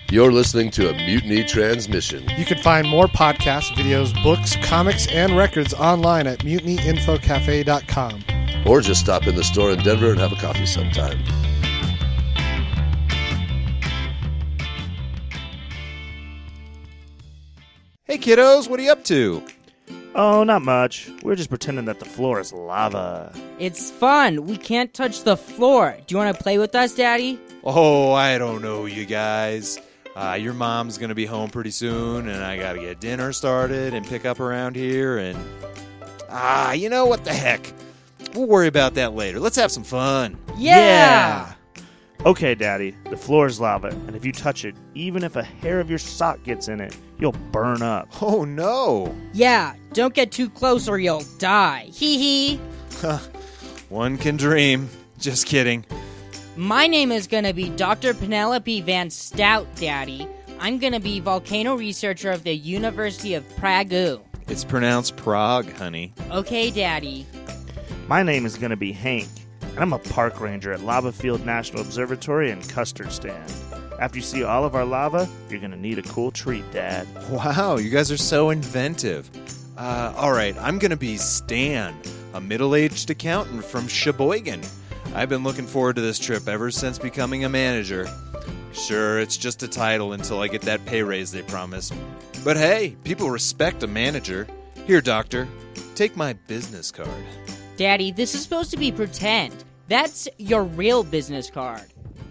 You're listening to a Mutiny Transmission. You can find more podcasts, videos, books, comics, and records online at mutinyinfocafe.com. Or just stop in the store in Denver and have a coffee sometime. Hey kiddos, what are you up to? Oh, not much. We're just pretending that the floor is lava. It's fun. We can't touch the floor. Do you want to play with us, Daddy? Oh, I don't know, you guys. Your mom's going to be home pretty soon, and I got to get dinner started and pick up around here, and... you know what the heck? We'll worry about that later. Let's have some fun. Yeah! Okay, Daddy, the floor is lava, and if you touch it, even if a hair of your sock gets in it, you'll burn up. Oh, no. Yeah, don't get too close or you'll die. Hee hee. One can dream. Just kidding. My name is going to be Dr. Penelope Van Stout, Daddy. I'm going to be volcano researcher of the University of Prague. It's pronounced Prague, honey. Okay, Daddy. My name is going to be Hank, and I'm a park ranger at Lava Field National Observatory in Custard Stand. After you see all of our lava, you're going to need a cool treat, Dad. Wow, you guys are so inventive. All right, I'm going to be Stan, a middle-aged accountant from Sheboygan. I've been looking forward to this trip ever since becoming a manager. Sure, it's just a title until I get that pay raise they promised. But hey, people respect a manager. Here, Doctor, take my business card. Daddy, this is supposed to be pretend. That's your real business card.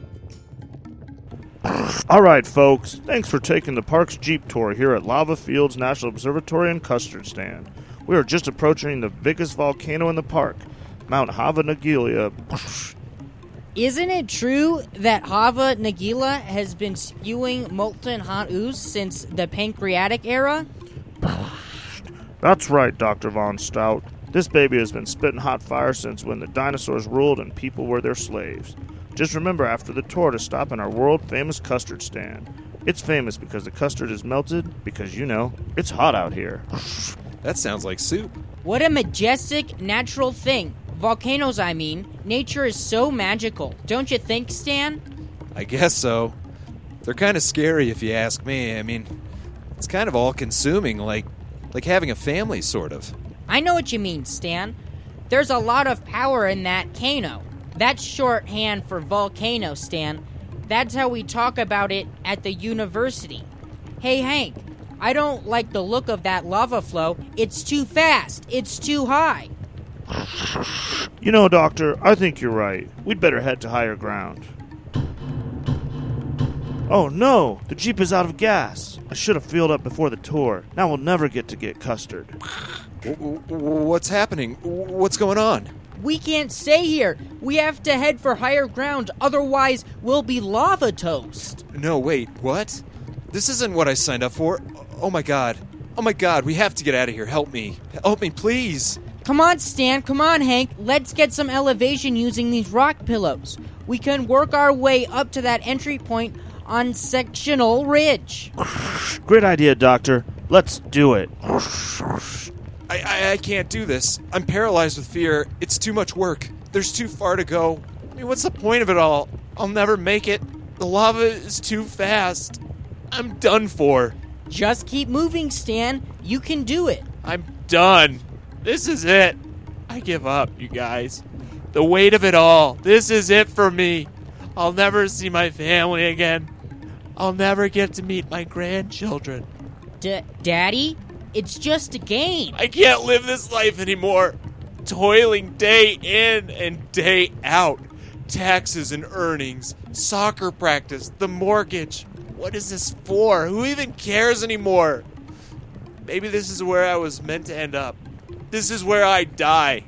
All right, folks. Thanks for taking the park's Jeep tour here at Lava Fields National Observatory in Custard Stand. We are just approaching the biggest volcano in the park, Mount Hava Nagila. Isn't it true that Hava Nagila has been spewing molten hot ooze since the pancreatic era? That's right, Dr. Von Stout. This baby has been spitting hot fire since when the dinosaurs ruled and people were their slaves. Just remember after the tour to stop in our world-famous custard stand. It's famous because the custard is melted, because, you know, it's hot out here. That sounds like soup. What a majestic, natural thing. Volcanoes, I mean. Nature is so magical. Don't you think, Stan? I guess so. They're kind of scary if you ask me. I mean, it's kind of all-consuming, like having a family, sort of. I know what you mean, Stan. There's a lot of power in that cano. That's shorthand for volcano, Stan. That's how we talk about it at the university. Hey, Hank, I don't like the look of that lava flow. It's too fast. It's too high. You know, Doctor, I think you're right. We'd better head to higher ground. Oh, no! The Jeep is out of gas. I should have filled up before the tour. Now we'll never get to get custard. What's happening? What's going on? We can't stay here. We have to head for higher ground. Otherwise, we'll be lava toast. No, wait, what? This isn't what I signed up for. Oh my god. Oh my god, we have to get out of here. Help me. Help me, please. Come on, Stan. Come on, Hank. Let's get some elevation using these rock pillows. We can work our way up to that entry point on Sectional Ridge. Great idea, Doctor. Let's do it. I can't do this. I'm paralyzed with fear. It's too much work. There's too far to go. I mean, what's the point of it all? I'll never make it. The lava is too fast. I'm done for. Just keep moving, Stan. You can do it. I'm done. This is it. I give up, you guys. The weight of it all. This is it for me. I'll never see my family again. I'll never get to meet my grandchildren. Daddy? It's just a game. I can't live this life anymore. Toiling day in and day out. Taxes and earnings, soccer practice, the mortgage. What is this for? Who even cares anymore? Maybe this is where I was meant to end up. This is where I die.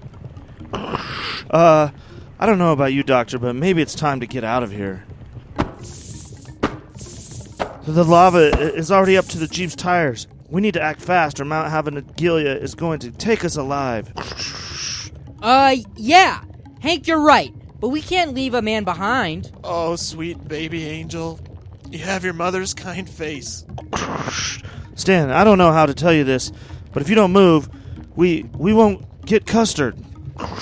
I don't know about you, Doctor, but maybe it's time to get out of here. The lava is already up to the Jeep's tires. We need to act fast or Mount Hava Nagila is going to take us alive. Yeah. Hank, you're right. But we can't leave a man behind. Oh, sweet baby angel. You have your mother's kind face. Stan, I don't know how to tell you this, but if you don't move, we won't get custard.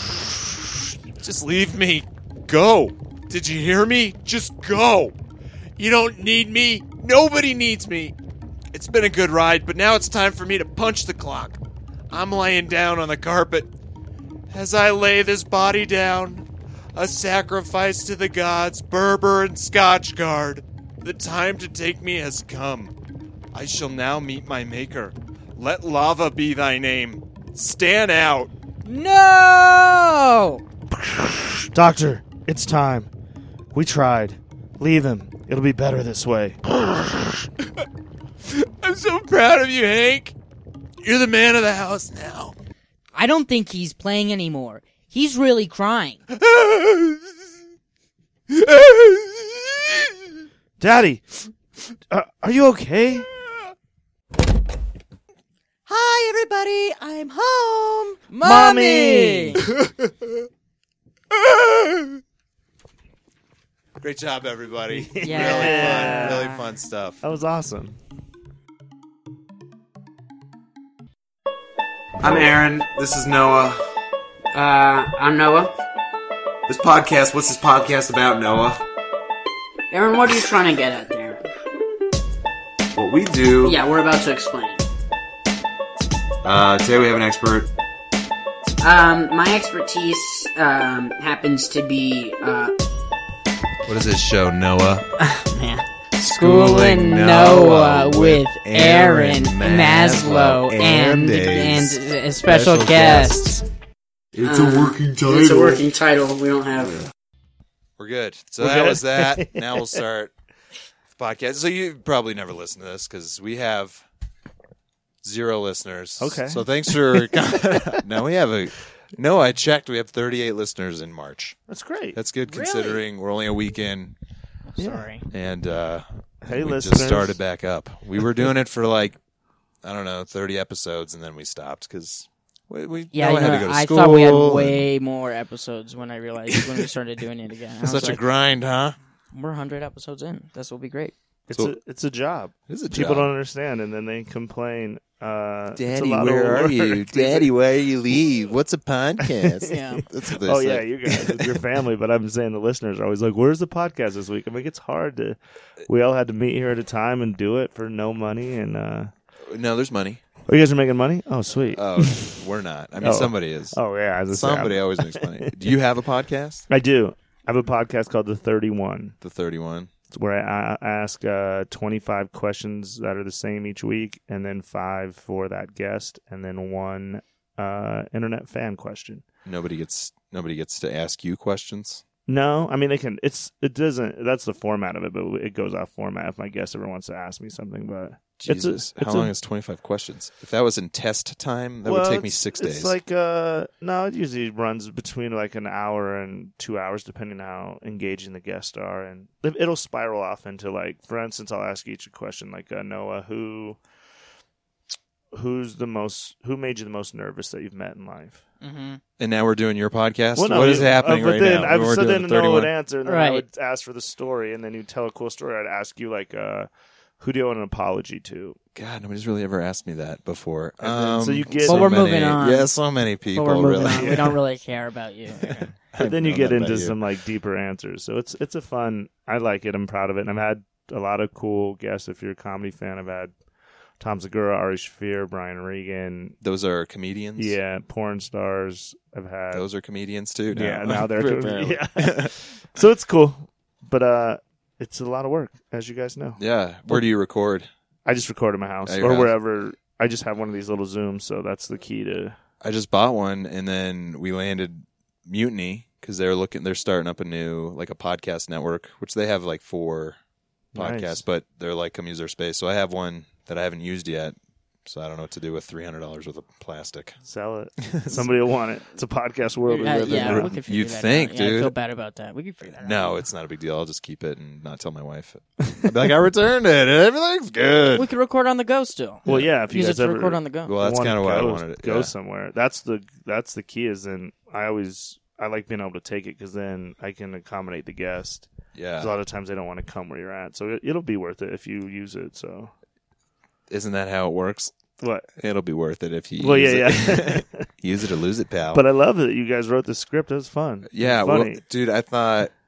Just leave me. Go. Did you hear me? Just go. You don't need me. Nobody needs me. It's been a good ride, but now it's time for me to punch the clock. I'm laying down on the carpet. As I lay this body down, a sacrifice to the gods, Berber and Scotchgard. The time to take me has come. I shall now meet my maker. Let lava be thy name. Stand out. No! Doctor, it's time. We tried. Leave him. It'll be better this way. I'm so proud of you, Hank. You're the man of the house now. I don't think he's playing anymore. He's really crying. Daddy, are you okay? Hi, everybody. I'm home. Mommy! Great job, everybody. Yeah. Really fun stuff. That was awesome. I'm Aaron. This is Noah. I'm Noah. What's this podcast about, Noah? Aaron, what are you trying to get at there? What we do... Yeah, we're about to explain. Today we have an expert. My expertise, happens to be, What is this show, Noah? man. Schooling Noah with Aaron Maslow and special guests. It's a working title. It's a working title. We don't have... We're good. So We're that good? was that. Now we'll start the podcast. So you probably never listen to this because we have 0 listeners. Okay. So thanks for... No, I checked. We have 38 listeners in March. That's great. That's good Really? considering we're only a week in. Sorry. And Hey, we listeners. just started back up. We were doing it for 30 episodes, and then we stopped because we Yeah, Noah had to go to I school. thought we had way more episodes when I realized when we started doing it again. I was Such a like, grind, huh? we're 100 episodes in. This will be great. It's a job. It is a People job. don't understand, and then they complain. It's a Daddy, lot of where are work. you? Daddy, why are you leave? What's a podcast? Yeah. That's what they Oh say. yeah, you guys with your family, but I'm saying the listeners are always like, "Where's the podcast this week?" I'm like, it's hard to. We all had to meet here at a time and do it for no money, and No, there's money. oh, you guys are making money? Oh, sweet. Oh, we're not. I mean, Oh. somebody is. Oh yeah, as I say, Somebody always makes money. Do you have a podcast? I do. I have a podcast called The 31. The 31. It's where I ask 25 questions that are the same each week, and then 5 for that guest, and then 1 internet fan question. Nobody gets to ask you questions. No, I mean they can. It doesn't. That's the format of it, but it goes off format if my guest ever wants to ask me something. But Jesus, how long is 25 questions? If that was in test time, that would take me 6 days. It's like no, it usually runs between like an hour and 2 hours, depending on how engaging the guests are, and it'll spiral off into like, for instance, I'll ask each a question like, Noah, who made you the most nervous that you've met in life? Mm-hmm. And now we're doing your podcast. Well, no, what is happening but right then, now? We're so doing then the Noah would 31. answer, and then Right. I would ask for the story, and then you'd tell a cool story. I'd ask you like, who do you owe an apology to? God, nobody's really ever asked me that before. And then- so you get- But we're many- moving on. Yeah, so many people. But we're moving really. on. We don't really care about you. But then you I get don't know into about you. some like deeper answers. So it's a fun. I like it. I'm proud of it. And I've had a lot of cool guests. If you're a comedy fan, I've had Tom Segura, Ari Shaffir, Brian Regan. Those are comedians. Yeah, porn stars. I've had. Those are comedians too. yeah, now they're Apparently. yeah. So it's cool, but it's a lot of work, as you guys know. Yeah. Where do you record? I just record at my house At your or house. wherever. I just have one of these little Zooms, so that's the key to. I just bought one, and then we landed Mutiny because they're starting up a new like a podcast network, which they have like 4 podcasts, Nice. but they're like come use their space. So I have one that I haven't used yet. So I don't know what to do with $300 worth of plastic. Sell it. Somebody will want it. It's a podcast world we live in. yeah, now. we can figure You'd that think, out. Yeah, I dude. feel bad about that. We can figure that out. No, it's not a big deal. I'll just keep it and not tell my wife. I'll be like, I returned it. Everything's good. We could record on the go still. Well, yeah. If you Use it guys to ever record on the go. Well, that's wanna kind of why I go- wanted it. Go Yeah. somewhere. That's the key. Is then I like being able to take it because then I can accommodate the guest. 'Cause a Yeah. lot of times they don't want to come where you're at, so it'll be worth it if you use it. So Isn't that how it works? what? It'll be worth it if you Well, use yeah, it. yeah. Use it or lose it, pal. But I love that you guys wrote the script. It was fun. yeah, Funny. well, dude, I thought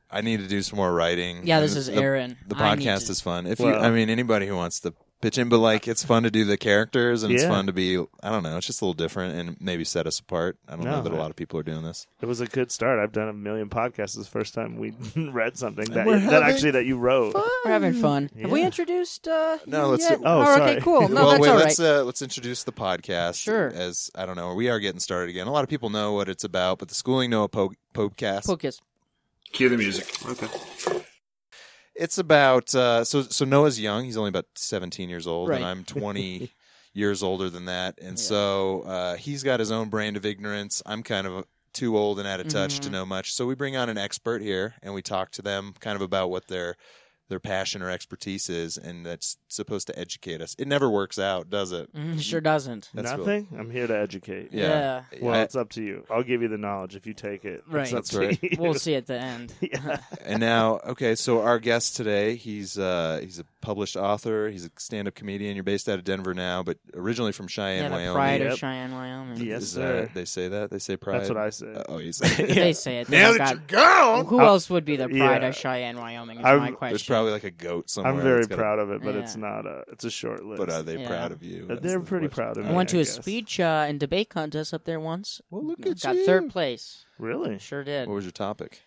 I need to do some more writing. Yeah, And this is Aaron. The I need podcast to- is fun. If Well- anybody who wants to pitch in, but like it's fun to do the characters and it's Yeah. fun to be. I don't know. It's just a little different and maybe set us apart. I don't know No, that a lot of people are doing this. It was a good start. I've done a million podcasts. This is the first time we read something that we're that you wrote. We're having fun. Have we Yeah. introduced? No, let's- yet? Oh, okay, sorry. cool. No, well, that's wait. all right. Let's introduce the podcast. Sure. As I don't know, we are getting started again. A lot of people know what it's about, but the Schooling Noah Podcast. Focus. Cue the music. Okay. It's about so Noah's young. He's only about 17 years old, Right. and I'm 20 years older than that. And so he's got his own brand of ignorance. I'm kind of too old and out of touch Mm-hmm. to know much. So we bring on an expert here, and we talk to them kind of about what their passion or expertise is, and that's supposed to educate us. It never works out, does it? Sure doesn't. That's Nothing. I'm here to educate. Yeah. Well, it's up to you. I'll give you the knowledge if you take it. Right. It's up That's to right. you. We'll see at the end. And now, okay, so our guest today, he's a published author. He's a stand-up comedian. You're based out of Denver now, but originally from Cheyenne, Yeah, the Wyoming. pride Yep. of Cheyenne, Wyoming. Yes, Is sir. they say that? They say pride? That's what I say. Oh, you say They say it. They Now don't that got- you're gone! Who else would be the pride Yeah. of Cheyenne, Wyoming? Is I'm- my question. There's probably like a goat somewhere. I'm very that's got proud of it, but Yeah. it's not a. It's a short list. But are they Yeah. proud of you? That's They're the pretty question. proud of I me. went to a guess. speech and debate contest up there once. Well, look at Got you. third place. Really? Sure did. What was your topic?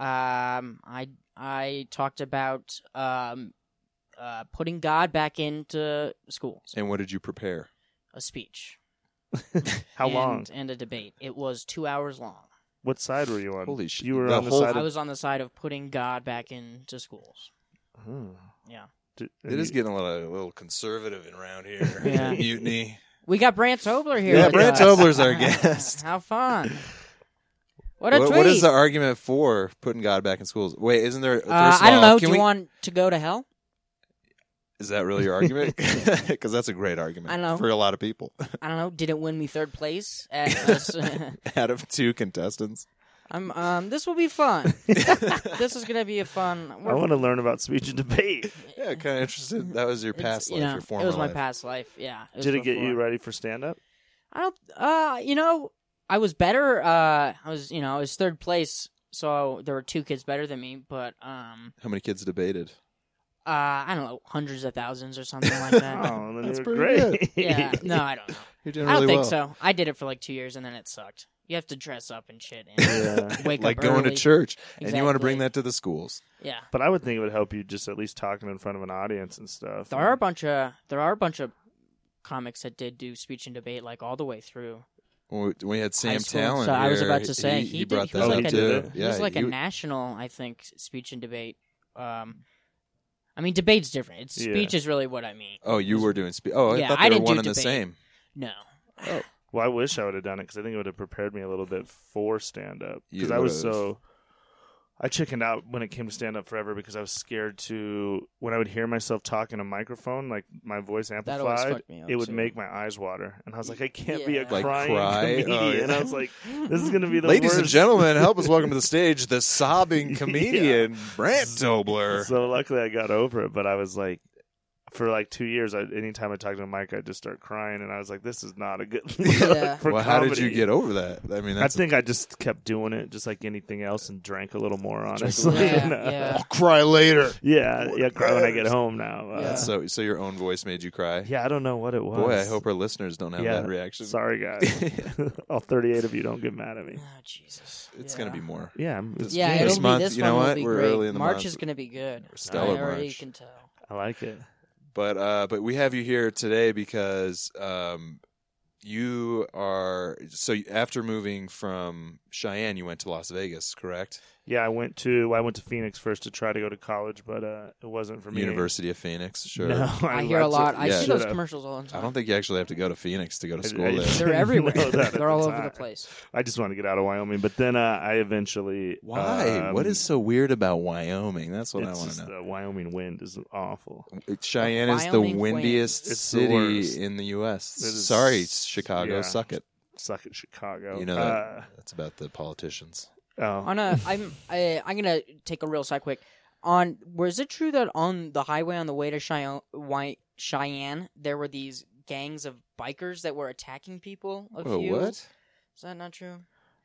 I talked about putting God back into schools. And what did you prepare? A speech. How and, long? And a debate. It was 2 hours long. What side were you on? Holy shit. You were The on the whole- side I of. was on the side of putting God back into schools. Hmm. Yeah. It is getting a little conservative around here. Yeah. Mutiny. We got Brant Tobler here. Yeah, with Brant us. Tobler's our guest. How fun. What a tweet. What is the argument for putting God back in schools? Wait, isn't there? First of I don't all, know. can Do we- you want to go to hell? Is that really your argument? Because that's a great argument I know. for a lot of people. I don't know. Did it win me third place? At this? Out of two contestants. This will be fun. This is gonna be a fun. I want to learn about speech and debate. Yeah, kind of interested. That was your past life, your former It was my life. past life. Yeah. Did it get you before. ready for stand up? I don't. I was better. I was third place, so there were two kids better than me. But How many kids debated? I don't know, hundreds of thousands or something like that. Oh, then That's you were pretty great. Yeah. No, I don't know. You're doing I don't really think well. so. I did it for like 2 years and then it sucked. You have to dress up and shit and Yeah. wake Like up going to early. church, and you want to bring Exactly. that to the schools. Yeah. But I would think it would help you just at least talking in front of an audience and stuff. There are a bunch of comics that did do speech and debate like all the way through. When we had Sam high school. Talent So I was here, about to say he did- brought he was that like up a- too. It was like a you- national, I think, speech and debate. I mean, debate's different. It's Yeah. speech is really what I mean. Oh, you were doing speech. Oh, I Yeah, thought I they were didn't one do and the debate. same. No. Well, I wish I would have done it because I think it would have prepared me a little bit for stand up. Because You I was would've. so. I chickened out when it came to stand up forever because I was scared to. When I would hear myself talk in a microphone, like my voice always amplified, fucked me up, it would too. make my eyes water. And I was like, I can't be a Yeah. Like crying cry? comedian. Oh, yeah. And I was like, this is going to be the Ladies worst. and gentlemen, help us welcome to the stage the sobbing comedian, Brant Tobler. So luckily I got over it, but I was like, for like 2 years, anytime I talked to a mic, I'd just start crying, and I was like, "This is not a good look Yeah. for Well, how did comedy." you get over that? I mean, I that's think I just kept doing it, just like anything else, and drank a little more. Honestly, Yeah, And, yeah. cry later. yeah, cry when I get home now. Yeah. So your own voice made you cry. Yeah, I don't know what it was. Boy, I hope our listeners don't have Yeah, that reaction. Sorry, guys. All 38 of you, don't get mad at me. Oh, Jesus. It's Yeah. going to be more. Yeah, Yeah, This it'll month, be this you know one will what? be We're great. early in the March month. is going to be good. Stellar I already March. can tell. I like it. But we have you here today because you are after moving from Cheyenne, you went to Las Vegas, correct? Yeah, I went to Phoenix first to try to go to college, but it wasn't for me. University of Phoenix, sure. No, I hear a lot. I yeah. see those Should've. commercials all the time. I don't think you actually have to go to Phoenix to go to school I- there. They're everywhere. know that at They're all the over time. the place. I just want to get out of Wyoming, but then I eventually. Why? What is so weird about Wyoming? That's what I it's want to just know. the Wyoming wind is awful. Cheyenne is the Wyoming windiest It's the worst. city in the U.S. It is- Sorry, Chicago, yeah. suck it. Suck at Chicago. You know that's about the politicians. I'm gonna take a real side quick. Was it true that on the highway on the way to Cheyenne there were these gangs of bikers that were attacking people? Whoa, what? Is that not true?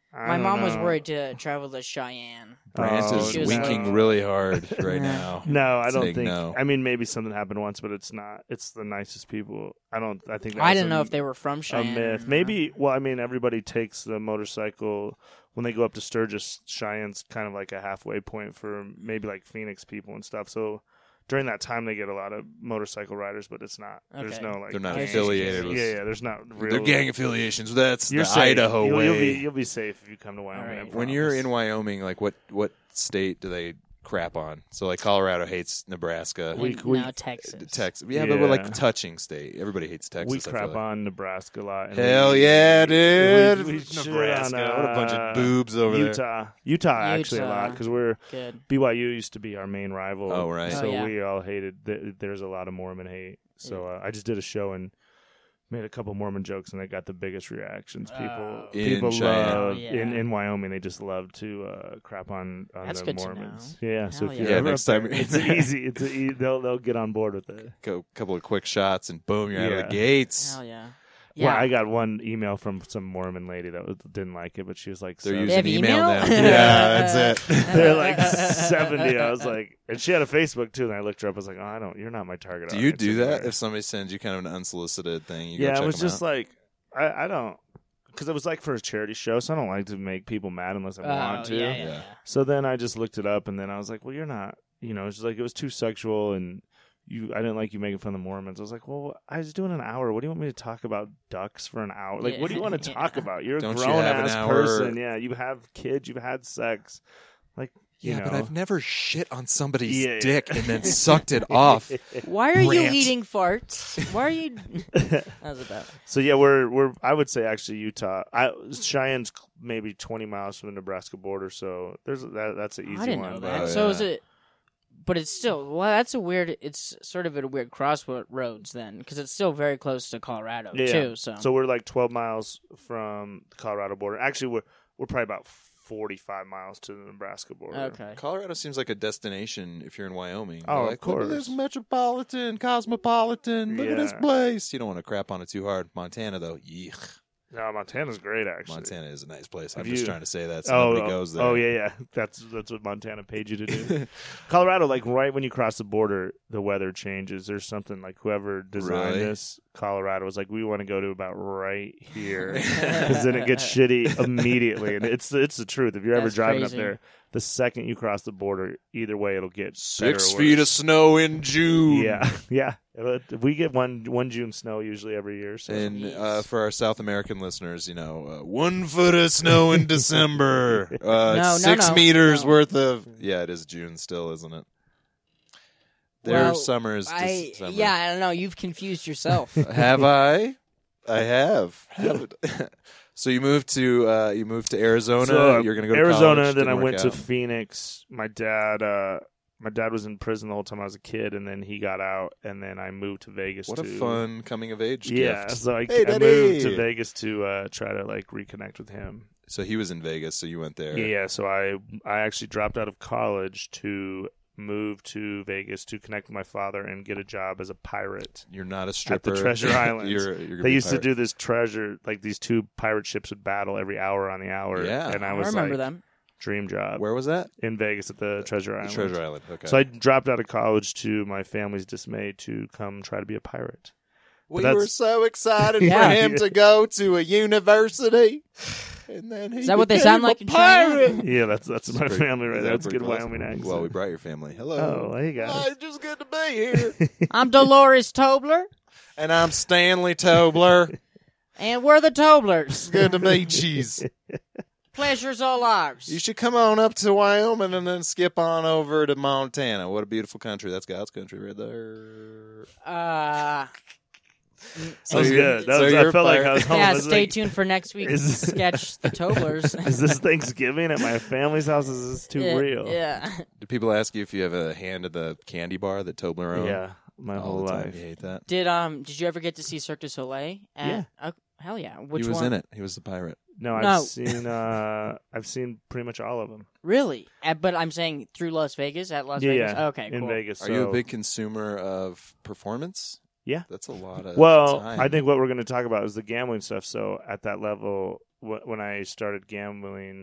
My mom was worried to travel to Cheyenne. Brant is She was winking like- really hard right now. No, I don't Saying think. no. I mean, maybe something happened once, but it's not. It's the nicest people. I think. I that's didn't know if they were from a Cheyenne. myth. Maybe. Well, I mean, everybody takes the motorcycle when they go up to Sturgis. Cheyenne's kind of like a halfway point for maybe like Phoenix people and stuff. So during that time, they get a lot of motorcycle riders, but it's not. There's Okay. no like. They're not Yeah, affiliated with. Yeah, there's not real. They're gang affiliations. That's You're the safe. Idaho you'll, way. You'll be safe if you come to Wyoming. All I right. When you're promise. in Wyoming, like what state do they crap on? So like Colorado hates Nebraska. And we- now Texas. Texas. Yeah, but we're Yeah. like touching state. Everybody hates Texas. we I feel crap like. on Nebraska a lot. and Hell we- yeah, dude! we shit Nebraska. on, What a bunch of boobs over there. Utah actually a lot Utah. because we're Good. BYU used to be our main rival. Oh, right. So Oh, yeah. we all hated. There's a lot of Mormon hate. So I just did a show and made a couple Mormon jokes, and they got the biggest reactions. People In Cheyenne. love Yeah. in Wyoming. They just love to crap on That's the good to Mormons. know. Yeah. So Hell if yeah. you're Yeah, ever next up time- there, it's easy. They'll get on board with it. Go couple of quick shots and boom, you're out of Yeah. the gates. Hell yeah. Well, Yeah. I got one email from some Mormon lady that didn't like it, but she was like, They're "So-" They have using email now. email? Yeah, that's it. They're like 70. I was like, and she had a Facebook too. And I looked her up. I was like, oh, you're not my target Do you audience do that anymore. if somebody sends you kind of an unsolicited thing? You go Yeah, check it was them just out? like, I don't, because it was like for a charity show, so I don't like to make people mad unless I want to. Yeah, Yeah. So then I just looked it up, and then I was like, well, you're not, it's just like, it was too sexual, and I didn't like you making fun of the Mormons. I was like, well, I was doing an hour. What do you want me to talk about ducks for an hour? Like, Yeah. what do you want to talk about? You're a Don't you grown have an ass hour? person. Yeah, you have kids. You've had sex. Like, Yeah, but I've never shit on somebody's Yeah. dick and then sucked it off. Why are you Rant. eating farts? Why are you? That was about. So yeah, we're I would say actually Utah. Cheyenne's maybe 20 miles from the Nebraska border, so that's an easy I didn't one. know but- that. Oh, So yeah. is it? But it's still that's a weird. It's sort of a weird crossroads then, because it's still very close to Colorado Yeah. too. So we're like 12 miles from the Colorado border. Actually, we're probably about 45 miles to the Nebraska border. okay. Colorado seems like a destination if you're in Wyoming. Oh, You're of like, look at course. this metropolitan, cosmopolitan. Look at this Yeah. place. You don't want to crap on it too hard. Montana, though, yeesh. No, Montana's great actually. Montana is a nice place. I'm Have just you- trying to say that so nobody goes there. Oh yeah. That's what Montana paid you to do. Colorado, like right when you cross the border, the weather changes. There's something like whoever designed Really? this, Colorado was like, we want to go to about right here because then it gets shitty immediately, and it's the truth. If you're ever That's driving crazy. up there, the second you cross the border, either way, it'll get 6 better or feet of worse. snow in June. Yeah. We get one June snow usually every year. So. And for our South American listeners, 1 foot of snow in December. No, 6 no. meters No. worth of. Yeah, it is June still, isn't it? Their Well, summer's December. Yeah, I don't know. You've confused yourself. Have I? I have. So you moved to Arizona. So, You're going to go to Arizona. college. Then I Didn't went work to out. Phoenix. My dad was in prison the whole time I was a kid, and then he got out, and then I moved to Vegas. What a to, fun coming of age Yeah, gift. so I Hey, moved Daddy! to Vegas to try to like reconnect with him. So he was in Vegas, so you went there. Yeah, so I actually dropped out of college to move to Vegas to connect with my father and get a job as a pirate. You're not a At stripper. the Treasure Islands. you're gonna They be used to pirate. do this treasure, like these two pirate ships would battle every hour on the hour. Yeah. And I I was remember like, them. dream job. Where was that? In Vegas at the Treasure The Island. Treasure Island. Okay. So I dropped out of college to my family's dismay to come try to be a pirate. we that's- were so excited Yeah. for him to go to a university. And then he Is that what they became sound a like in pirate. Cheyenne? Yeah, that's my Pretty- family right there. that's That's a good pretty close. Wyoming accent. Well, we brought your family. Hello. Oh, hey guys. Oh, it's just good to be here. I'm Dolores Tobler, And I'm Stanley Tobler. and we're the Toblers. Good to meet you. Pleasure's all ours. You should come on up to Wyoming and then skip on over to Montana. What a beautiful country. That's God's country right there. That was good. so I you're felt like I pirate. was home. Yeah, I was stay like, tuned for next week's Is- sketch, The Toblers. Is this Thanksgiving at my family's house? Is this too Yeah, real? Yeah. Do people ask you if you have a hand at the candy bar that Tobler owns? Yeah, my All whole the time. life. You hate that? Did you ever get to see Cirque du Soleil? Yeah. Hell yeah. Which he was one? in it. He was the pirate. No, No. I've seen pretty much all of them. Really? But I'm saying through Las Vegas, at Las Vegas? Yeah, Okay, in cool. Vegas. Are you a so- big consumer of performance? Yeah. That's a lot of Well, time. I think what we're going to talk about is the gambling stuff. So at that level, when I started gambling,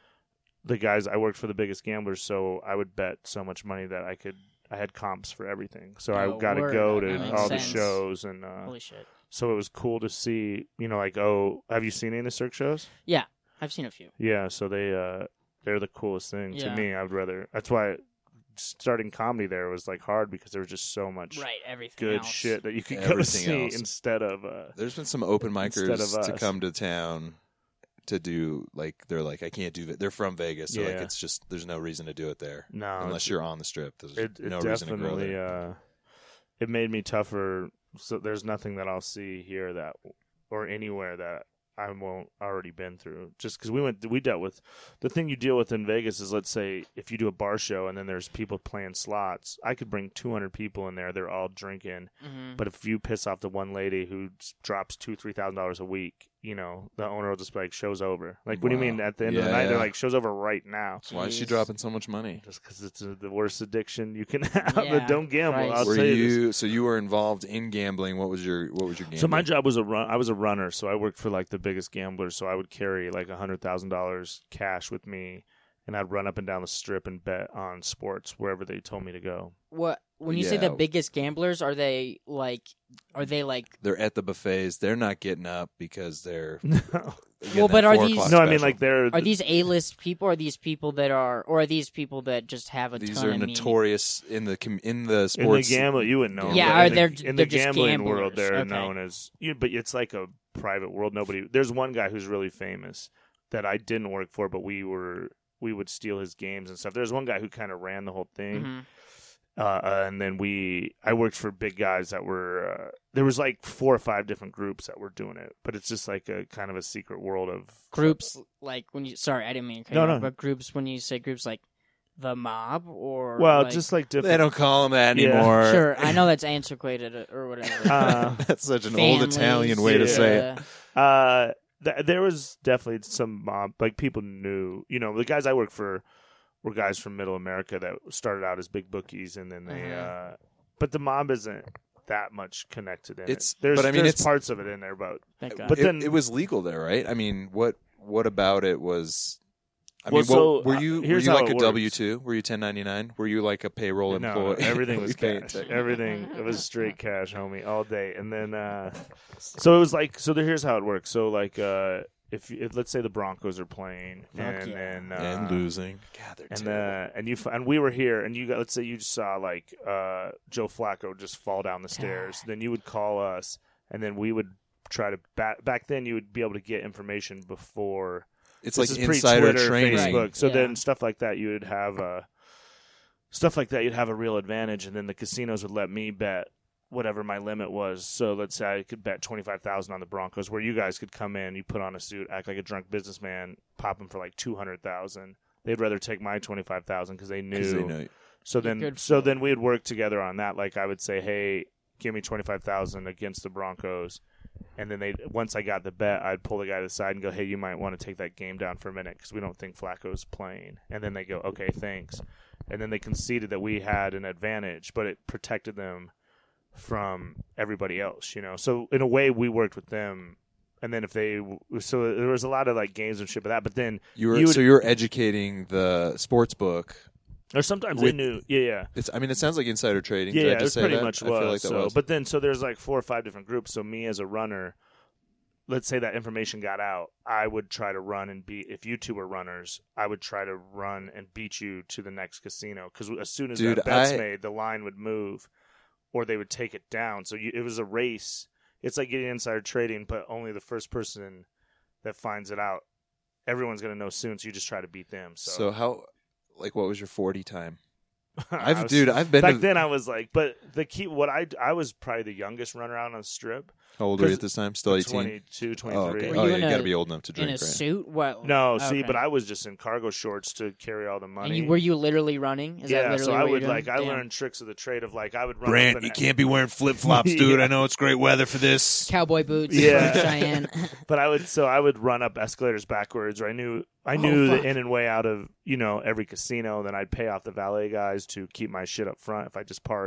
I worked for the biggest gamblers, so I would bet so much money that I had comps for everything. So I got to go to all the shows, and holy shit. So it was cool to see, have you seen any of the Cirque shows? Yeah, I've seen a few. Yeah, so they're the coolest thing to me. That's why starting comedy there was like hard, because there was just so much everything good else. shit that you could go see instead of there's been some open micers to come to town to do, like, they're like, I can't do that. They're from Vegas, so like it's just, there's no reason to do it there. No, unless you're on the Strip. There's no reason to grow there. It made me tougher. So there's nothing that I'll see here or anywhere that I won't already been through. Just because we dealt with the thing you deal with in Vegas is, let's say if you do a bar show and then there's people playing slots, I could bring 200 people in there. They're all drinking, but if you piss off the one lady who drops $2,000-$3,000 a week, the owner will just be like, show's over. Like, what do you mean at the end of the night? They're like, show's over right now. So why is she dropping so much money? Just because it's the worst addiction you can have. But don't gamble. I'll tell you this. So you were involved in gambling. What was your gambling? So my job was I was a runner. So I worked for like the biggest gamblers. So I would carry like $100,000 cash with me, and I'd run up and down the Strip and bet on sports wherever they told me to go. When you say the biggest gamblers, are they like? They're at the buffets. They're not getting up because they're. Well, but are these? No, I mean like are these A-list people? Or are these people that are, or are these people that just have a ton of These are notorious in the sports. In the gambling, you wouldn't know. Yeah, in the they're gambling just world, they're gamblers. known as. But it's like a private world. There's one guy who's really famous that I didn't work for, but we would steal his games and stuff. There's one guy who kind of ran the whole thing. And then I worked for big guys that were, there was like 4 or 5 different groups that were doing it, but it's just like a kind of a secret world of groups. Like sorry, I didn't mean to cut you off, but groups, when you say groups, like the mob or just like different. They don't call them that anymore. Sure, I know that's antiquated or whatever. That's such an old Italian way to say it. There was definitely some mob, like people knew, the guys I worked for were guys from Middle America that started out as big bookies, and then they. But the mob isn't that much connected in it. There's parts of it in there, but then it was legal there, right? I mean, what about it was? Were you like a W-2? Were you 1099? Were you like a payroll employee? No, everything was cash. Everything it was straight cash, homie, all day. And then, so it was like, here's how it works. So like, if let's say the Broncos are playing and losing, God, they're terrible. And we were here, and let's say you just saw like Joe Flacco just fall down the stairs, then you would call us, and then we would try to back then you would be able to get information before. It's like insider training. Facebook. So then stuff like that, you'd have a real advantage, and then the casinos would let me bet whatever my limit was. So let's say I could bet $25,000 on the Broncos, where you guys could come in, you put on a suit, act like a drunk businessman, pop them for like $200,000. They'd rather take my $25,000 because they knew. So then we'd work together on that. Like I would say, hey, give me $25,000 against the Broncos. And then once I got the bet, I'd pull the guy to the side and go, hey, you might want to take that game down for a minute because we don't think Flacco's playing. And then they go, okay, thanks. And then they conceded that we had an advantage, but it protected them from everybody else, So in a way, we worked with them. And then so there was a lot of like games and shit with that. But then you're educating the sports book. Or sometimes they knew, yeah. It sounds like insider trading. Yeah, Did I just say pretty that? much I feel like that was. But then, so there's like 4 or 5 different groups. So me as a runner, let's say that information got out, I would try to run and beat. If you two were runners, I would try to run and beat you to the next casino. Because as soon as that bet's made, the line would move, or they would take it down. So it was a race. It's like getting insider trading, but only the first person that finds it out, everyone's going to know soon. So you just try to beat them. So how? Like, what was your 40 time? I've been back then. I was like, but the key. I was probably the youngest runner out on the Strip. How old were you at this time? Still 18? 22, 23. Oh, okay. You got to be old enough to drink, in a suit? What? No, see, but I was just in cargo shorts to carry all the money. And were you literally running? So I would I learned tricks of the trade of like I would run. Grant, you can't be wearing flip flops, dude. I know it's great weather for this. Cowboy boots. Yeah, Cheyenne. But I would run up escalators backwards. Or I knew the in and way out of every casino. Then I'd pay off the valet guys to keep my shit up front if I just parked.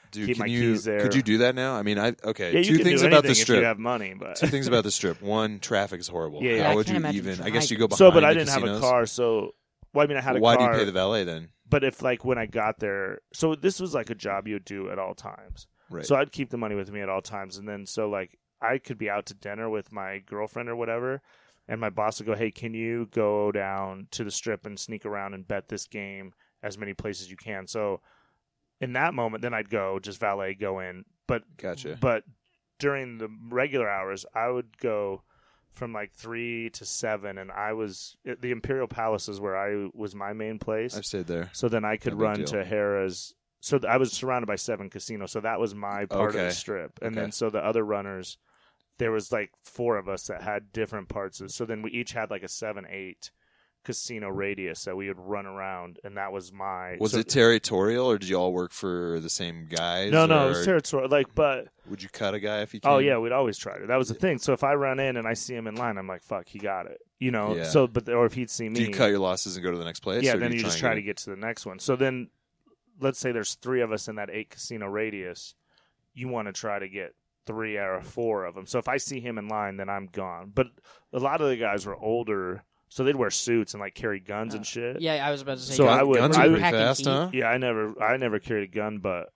Dude, keep can my you, keys there. Could you do that now? I mean, Yeah, two you can things do about the anything if strip. you have money, but Two things about the strip. One, traffic is horrible. Yeah, yeah. How I would can't you imagine even? I driving. guess you go behind. so, but I the didn't have a casinos. car, so well, I mean, I had a Why car. do you pay the valet then? But if like when I got there, so this was like a job you would do at all times. Right. So I'd keep the money with me at all times, and then so like I could be out to dinner with my girlfriend or whatever, and my boss would go, "Hey, can you go down to the strip and sneak around and bet this game as many places as you can?" So in that moment, then I'd go just valet, go in. But Gotcha. But during the regular hours, I would go from like 3 to 7, and I was the Imperial Palace is where I was my main place. I've stayed there. So then I could No big run deal. to Harrah's. So I was surrounded by 7 casinos. So that was my part of Okay. the strip. And Okay. then so the other runners, there was like 4 of us that had different parts. So then we each had like a 7-8 casino radius that we would run around, and that was my. Was so, it territorial, or did you all work for the same guys? No, it or was territorial. Like, but would you cut a guy if you can? oh yeah, we'd always try to. That was the thing. So if I run in and I see him in line, I'm like, fuck, he got it. You know. Yeah. So or if he'd see me, Do you cut your losses and go to the next place? yeah, or do then you just try to and get to the next one. So then, let's say there's 3 of us in that 8 casino radius. You want to try to get 3 or 4 of them. So if I see him in line, then I'm gone. But a lot of the guys were older, so they'd wear suits and like carry guns and shit. Yeah, I was about to say. So I would- Guns I are would- pretty packing fast, heat. huh? Yeah, I never carried a gun, but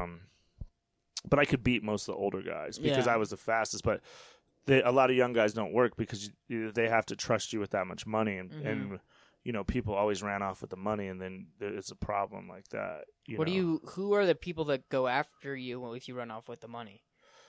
I could beat most of the older guys because Yeah. I was the fastest. But a lot of young guys don't work because they have to trust you with that much money, and you know people always ran off with the money, and then it's a problem like that. What know? do you? Who are the people that go after you if you run off with the money?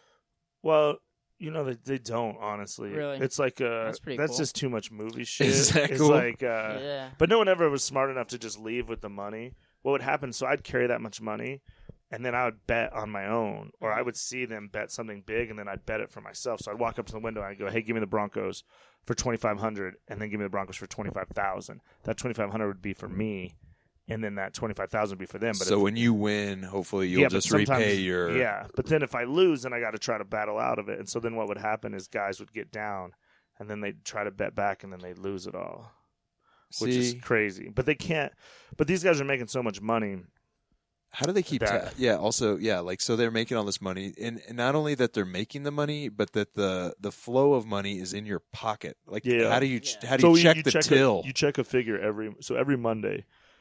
Well, you know they don't honestly. Really? It's like That's pretty that's cool. just too much movie shit. Is that it's cool? like Yeah. but no one ever was smart enough to just leave with the money. What would happen? So I'd carry that much money, and then I would bet on my own, or I would see them bet something big, and then I'd bet it for myself. So I'd walk up to the window and I'd go, "Hey, give me the Broncos for $2,500, and then give me the Broncos for $25,000. That $2,500 would be for me, and then that $25,000 would be for them." But So if, when you win, hopefully you'll but just sometimes- repay your. Yeah, but then if I lose, then I got to try to battle out of it. And so then what would happen is guys would get down, and then they'd try to bet back, and then they'd lose it all, which is See, crazy. But they can't. But these guys are making so much money. how do they keep? Also, like so they're making all this money, and not only that they're making the money, but that the flow of money is in your pocket. Like, Yeah. how do you So check the till? You check a figure every Monday.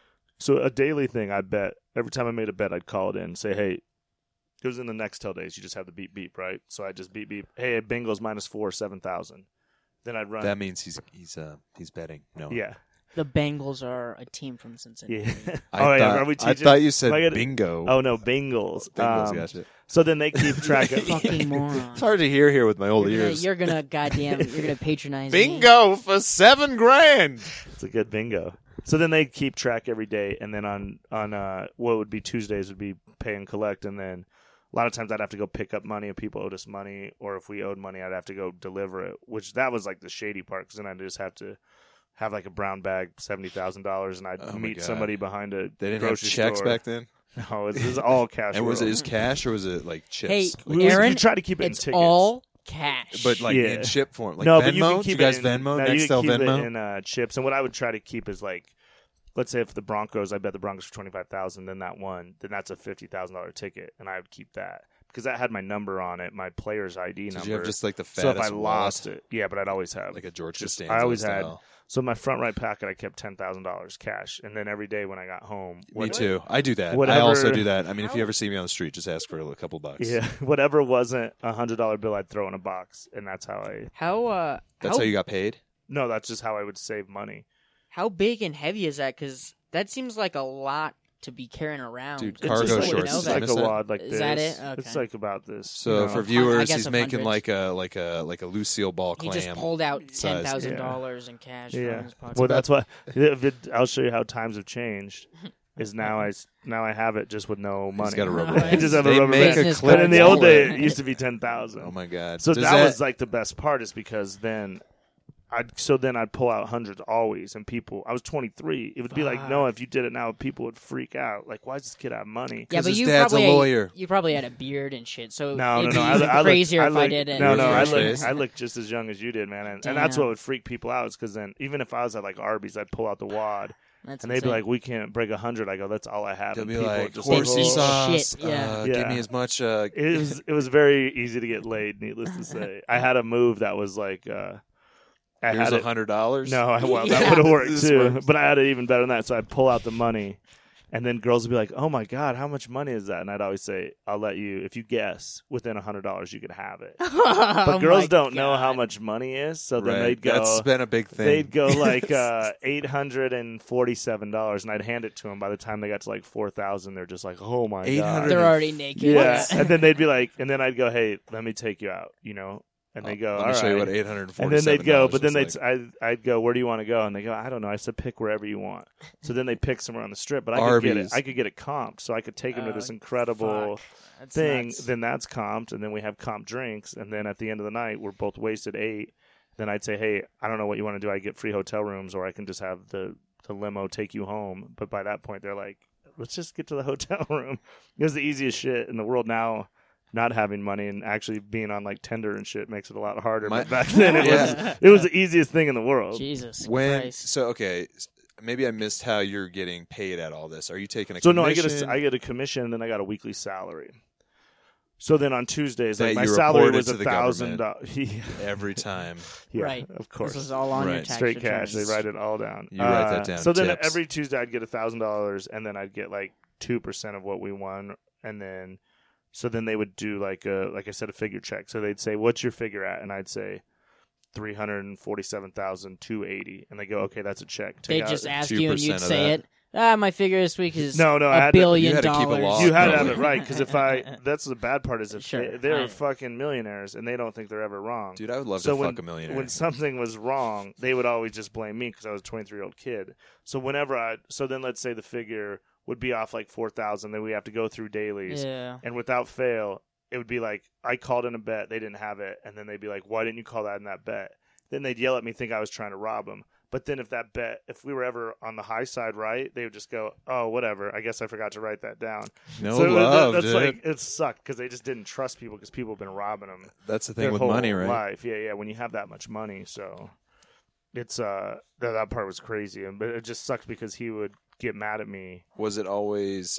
So a daily thing, I bet every time I made a bet, I'd call it in and say, "Hey, it was in the Nextel days. You just have the beep beep, right?" So I just beep beep. Hey, Bengals -4, 7,000. Then I'd run. That means he's betting. No, yeah. The Bengals are a team from Cincinnati. Yeah. I yeah. thought, Are we I teaching? thought you said Am I gonna- bingo. Oh no, Bengals. Bengals, gotcha. So then they keep track of Fucking moron. It's hard to hear here with my old ears. You're gonna patronize me. Bingo for $7,000. It's a good bingo. So then they keep track every day, and then on what would be Tuesdays would be pay and collect, and then a lot of times I'd have to go pick up money if people owed us money, or if we owed money, I'd have to go deliver it. Which that was like the shady part, because then I'd just have to have like a brown bag, $70,000, and I'd Oh my meet God. somebody behind a They didn't have grocery checks store. back then. No, it was all cash. And was it world. just cash or was it like chips? Hey, We Aaron, try to keep it in it's tickets. all cash. But like Yeah. in chip form, like no, Venmo. but you can Did keep you guys it in, Venmo? No, you Nextel can keep Venmo. it in chips. And what I would try to keep is like, let's say if the Broncos, I bet the Broncos for $25,000, then that won, then that's a $50,000 ticket, and I would keep that because that had my number on it, my player's ID Did number. you have just like the so if fattest I wallet? lost it, yeah, but I'd always have Like a George just- Costanza I always style. had. So in my front right pocket, I kept $10,000 cash, and then every day when I got home, Me too. I do that. I Whatever- also do that. I mean, if you ever see me on the street, just ask for a couple bucks. Yeah, whatever wasn't a $100 bill, I'd throw in a box, and that's how I. That's how you got paid? No, that's just how I would save money. How big and heavy is that? Because that seems like a lot to be carrying around. Dude, It's cargo just like, shorts It's is like a innocent. wad like Is this. that it? It's Okay. like about this. So you for know. viewers, guess he's of making hundreds. like a Lucille Ball He clam. just pulled out size. $10,000 in cash from Yeah. his pocket. Well, that's what. I'll show you how times have changed. Is now I have it just with no money. He's got a rubber Nice. band. I just have They a rubber make band. a Business clip But in the old wallet. day, it used to be 10,000. Oh my god! So Does that was like the best part, is because then I'd pull out hundreds always, and people. I was 23. It would be like, no, if you did it now, people would freak out. Like, why does this kid have money? Yeah, but his you dad's a probably lawyer. You probably had a beard and shit, so No, it'd no. be even crazier if I did it. No, Your I first face. look just as young as you did, man. And that's Damn. what would freak people out, is because then even if I was at like Arby's, I'd pull out the wad That's and they'd be insane. like, "We can't break 100." I go, "That's all I have." They'll And be people like, just horsey Shit, sauce. yeah. Give Yeah. me as much. It was very easy to get laid. Needless to say, I had a move that was like, I Here's had it. $100. No, well, Yeah. that would have worked This too. works. But I had it even better than that. So I'd pull out the money, and then girls would be like, "Oh my god, how much money is that?" And I'd always say, "I'll let you if you guess within $100, you could have it." But Oh girls my don't know how God. much money is, so then Right. they'd go. That's been a big thing. They'd go like $847, and I'd hand it to them. By the time they got to like 4,000, they're just like, "Oh my god!" 800 They're already naked. Yeah, and then they'd be like, and then I'd go, "Hey, let me take you out," and they go, Let "All me show you right." what $847 And then they'd go, but then looks like. I'd go, "Where do you want to go?" And they go, "I don't know." I said, "Pick wherever you want." So then they pick somewhere on the strip, but I could get it. Arby's. I could get it comped, so I could take them to this incredible That's thing. nuts. Then that's comped, and then we have comp drinks, and then at the end of the night, we're both wasted 8. Then I'd say, "Hey, I don't know what you want to do. I get free hotel rooms, or I can just have the limo take you home." But by that point, they're like, "Let's just get to the hotel room." It was the easiest shit in the world. Now, not having money and actually being on like Tinder and shit makes it a lot harder. My- But back then, Yeah. it was the easiest thing in the world. Jesus When Christ. so okay, maybe I missed how you're getting paid at all this. Are you taking a So no, commission? I get a commission, and then I got a weekly salary. So then on Tuesdays, That like my you salary reported was to the $1,000. every time. Yeah, Right. of course. This is all on your Right. tax Straight cash. They returns. write it all down. You write that down, So then tips. every Tuesday I'd get $1,000, and then I'd get like 2% of what we won, and then so then they would do like I said, a figure check. So they'd say, "What's your figure at?" And I'd say $347,280, and they go, "Okay, that's a check." They Take out- just ask you and 2% you'd of say that. it. My figure this week is No, I had $1 to- billion. You had to keep a log. You had to have Probably. it right, because that's the bad part is if Sure, they're I- fucking millionaires and they don't think they're ever wrong. Dude, I would love So to when, fuck a millionaire. when something was wrong, they would always just blame me because I was a 23-year-old kid. So then let's say the figure would be off like 4,000, then we have to go through dailies, Yeah. and without fail, it would be like I called in a bet, they didn't have it, and then they'd be like, "Why didn't you call that in that bet?" Then they'd yell at me, think I was trying to rob them. But then if we were ever on the high side right, they would just go, "Oh, whatever. I guess I forgot to write that down." no So love, that's dude. like it sucked because they just didn't trust people because people have been robbing them That's the thing their with whole money, right? life. Yeah. When you have that much money, so it's that part was crazy, but it just sucked because he would get mad at me. Was it always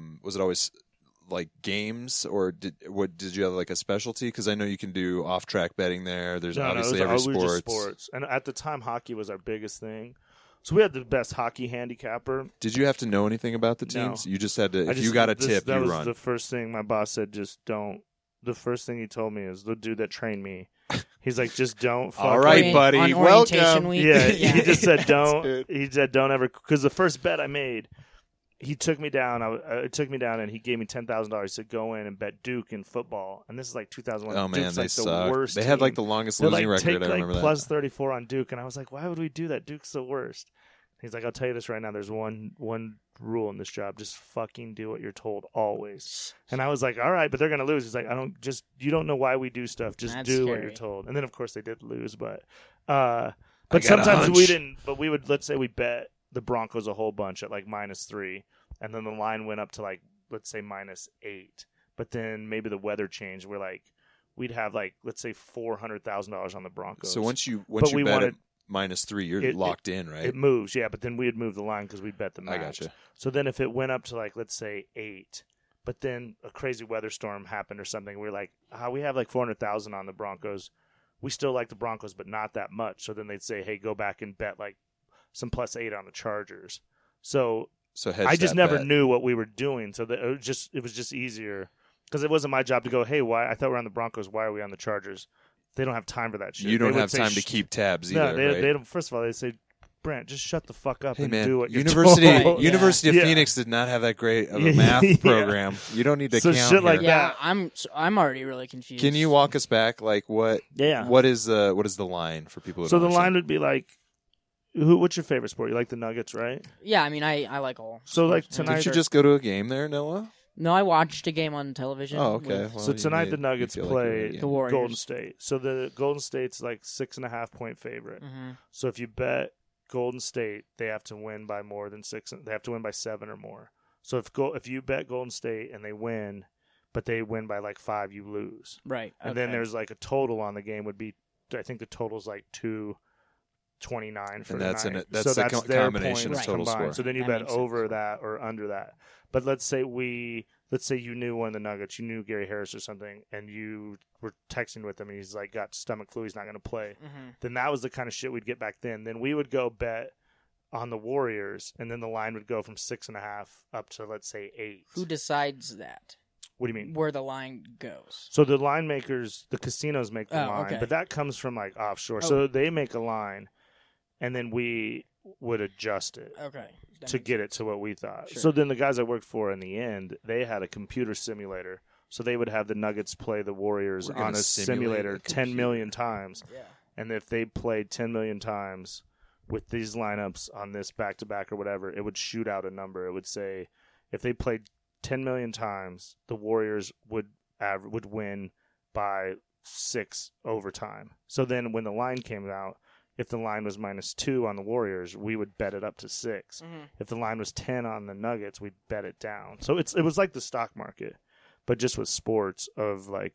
like games, or did you have like a specialty? Because I know you can do off track betting there. There's obviously it every was always just sports. sports, and at the time, hockey was our biggest thing. So we had the best hockey handicapper. Did you have to know anything about the No. teams? You just had to. I If just- you got a this- tip, that you was run. the first thing my boss said. Just don't. The first thing he told me is the dude that trained me. He's like, just don't. All fuck right, with- buddy. On orientation Welcome. week. Yeah, he just said don't. Dude. He said don't ever, because the first bet I made, he took me down. It took me down, and he gave me $10,000. He said go in and bet Duke in football, and this is like 2001. Oh man, Duke's they like the suck. worst. They had like team. the longest They're losing like, record. take I like remember plus that. 34 on Duke, and I was like, why would we do that? Duke's the worst. He's like, I'll tell you this right now. There's one rule in this job: just fucking do what you're told always. And I was like, all right, but they're gonna lose. He's like, you don't know why we do stuff. Just That's do what scary. you're told. And then of course they did lose, but got sometimes a we hunch. didn't. But we would, let's say we bet the Broncos a whole bunch at like -3, and then the line went up to like, let's say -8. But then maybe the weather changed. We'd have like, let's say $400,000 on the Broncos. So once you But we bet wanted- at -3, you're It- locked in, right? It moves, yeah, but then we'd move the line because we'd bet the I match. gotcha. So then if it went up to like, let's say 8, but then a crazy weather storm happened or something, we're like, we have like 400,000 on the Broncos. We still like the Broncos, but not that much. So then they'd say, hey, go back and bet like some +8 on the Chargers. So So I just that never bet. knew what we were doing. So that it was just easier because it wasn't my job to go, hey, why? I thought we're on the Broncos. Why are we on the Chargers? They don't have time for that shit. You They don't would have say, time to keep tabs either, No, they right? don't. First of all, they say, Brent, just shut the fuck up Hey and man, do what you're University told. University of Yeah. Phoenix did not have that great of a Yeah. math Yeah. program. You don't need to So count shit like here. that. Yeah, I'm already really confused. Can you walk us back? Like what? Yeah. What is the line for people? Who So don't the line understand? would be like, what's your favorite sport? You like the Nuggets, right? Yeah, I mean, I like all. So like sports. tonight, Didn't you just go to a game there, Noah? No, I watched a game on television. Oh, okay. with- Well, So you tonight made- the Nuggets you feel like you were play at a game. The Warriors. Golden State. So the Golden State's like 6.5 point favorite. Mhm. So if you bet Golden State, they have to win by more than 6. They have to win by 7 or more. So if you bet Golden State and they win, but they win by like 5, you lose. Right. And then okay. there's like a total on the game would be, I think the total's like 2 29 for And the that's night. that's so the that's their combination of points total combined. score. So then you That bet makes sense. over that or under that. But let's say you knew one of the Nuggets, you knew Gary Harris or something, and you were texting with him, and he's like got stomach flu, he's not going to play. Then that was the kind of shit we'd get back then. Then we would go bet on the Warriors, and then the line would go from 6.5 up to, let's say, 8. Who decides that? What do you mean? Where the line goes? So the line makers, the casinos make the Oh, line, okay. but that comes from like offshore. Oh. So they make a line, and then we would adjust it Okay. That to makes get it to what we thought. Sure. So then the guys I worked for in the end, they had a computer simulator. So they would have the Nuggets play the Warriors We're gonna on a simulate simulator a 10 million times. Yeah. And if they played 10 million times with these lineups on this back-to-back or whatever, it would shoot out a number. It would say if they played 10 million times, the Warriors would win by 6 overtime. So then when the line came out, if the line was -2 on the Warriors, we would bet it up to 6. If the line was 10 on the Nuggets, we'd bet it down. So it was like the stock market, but just with sports of like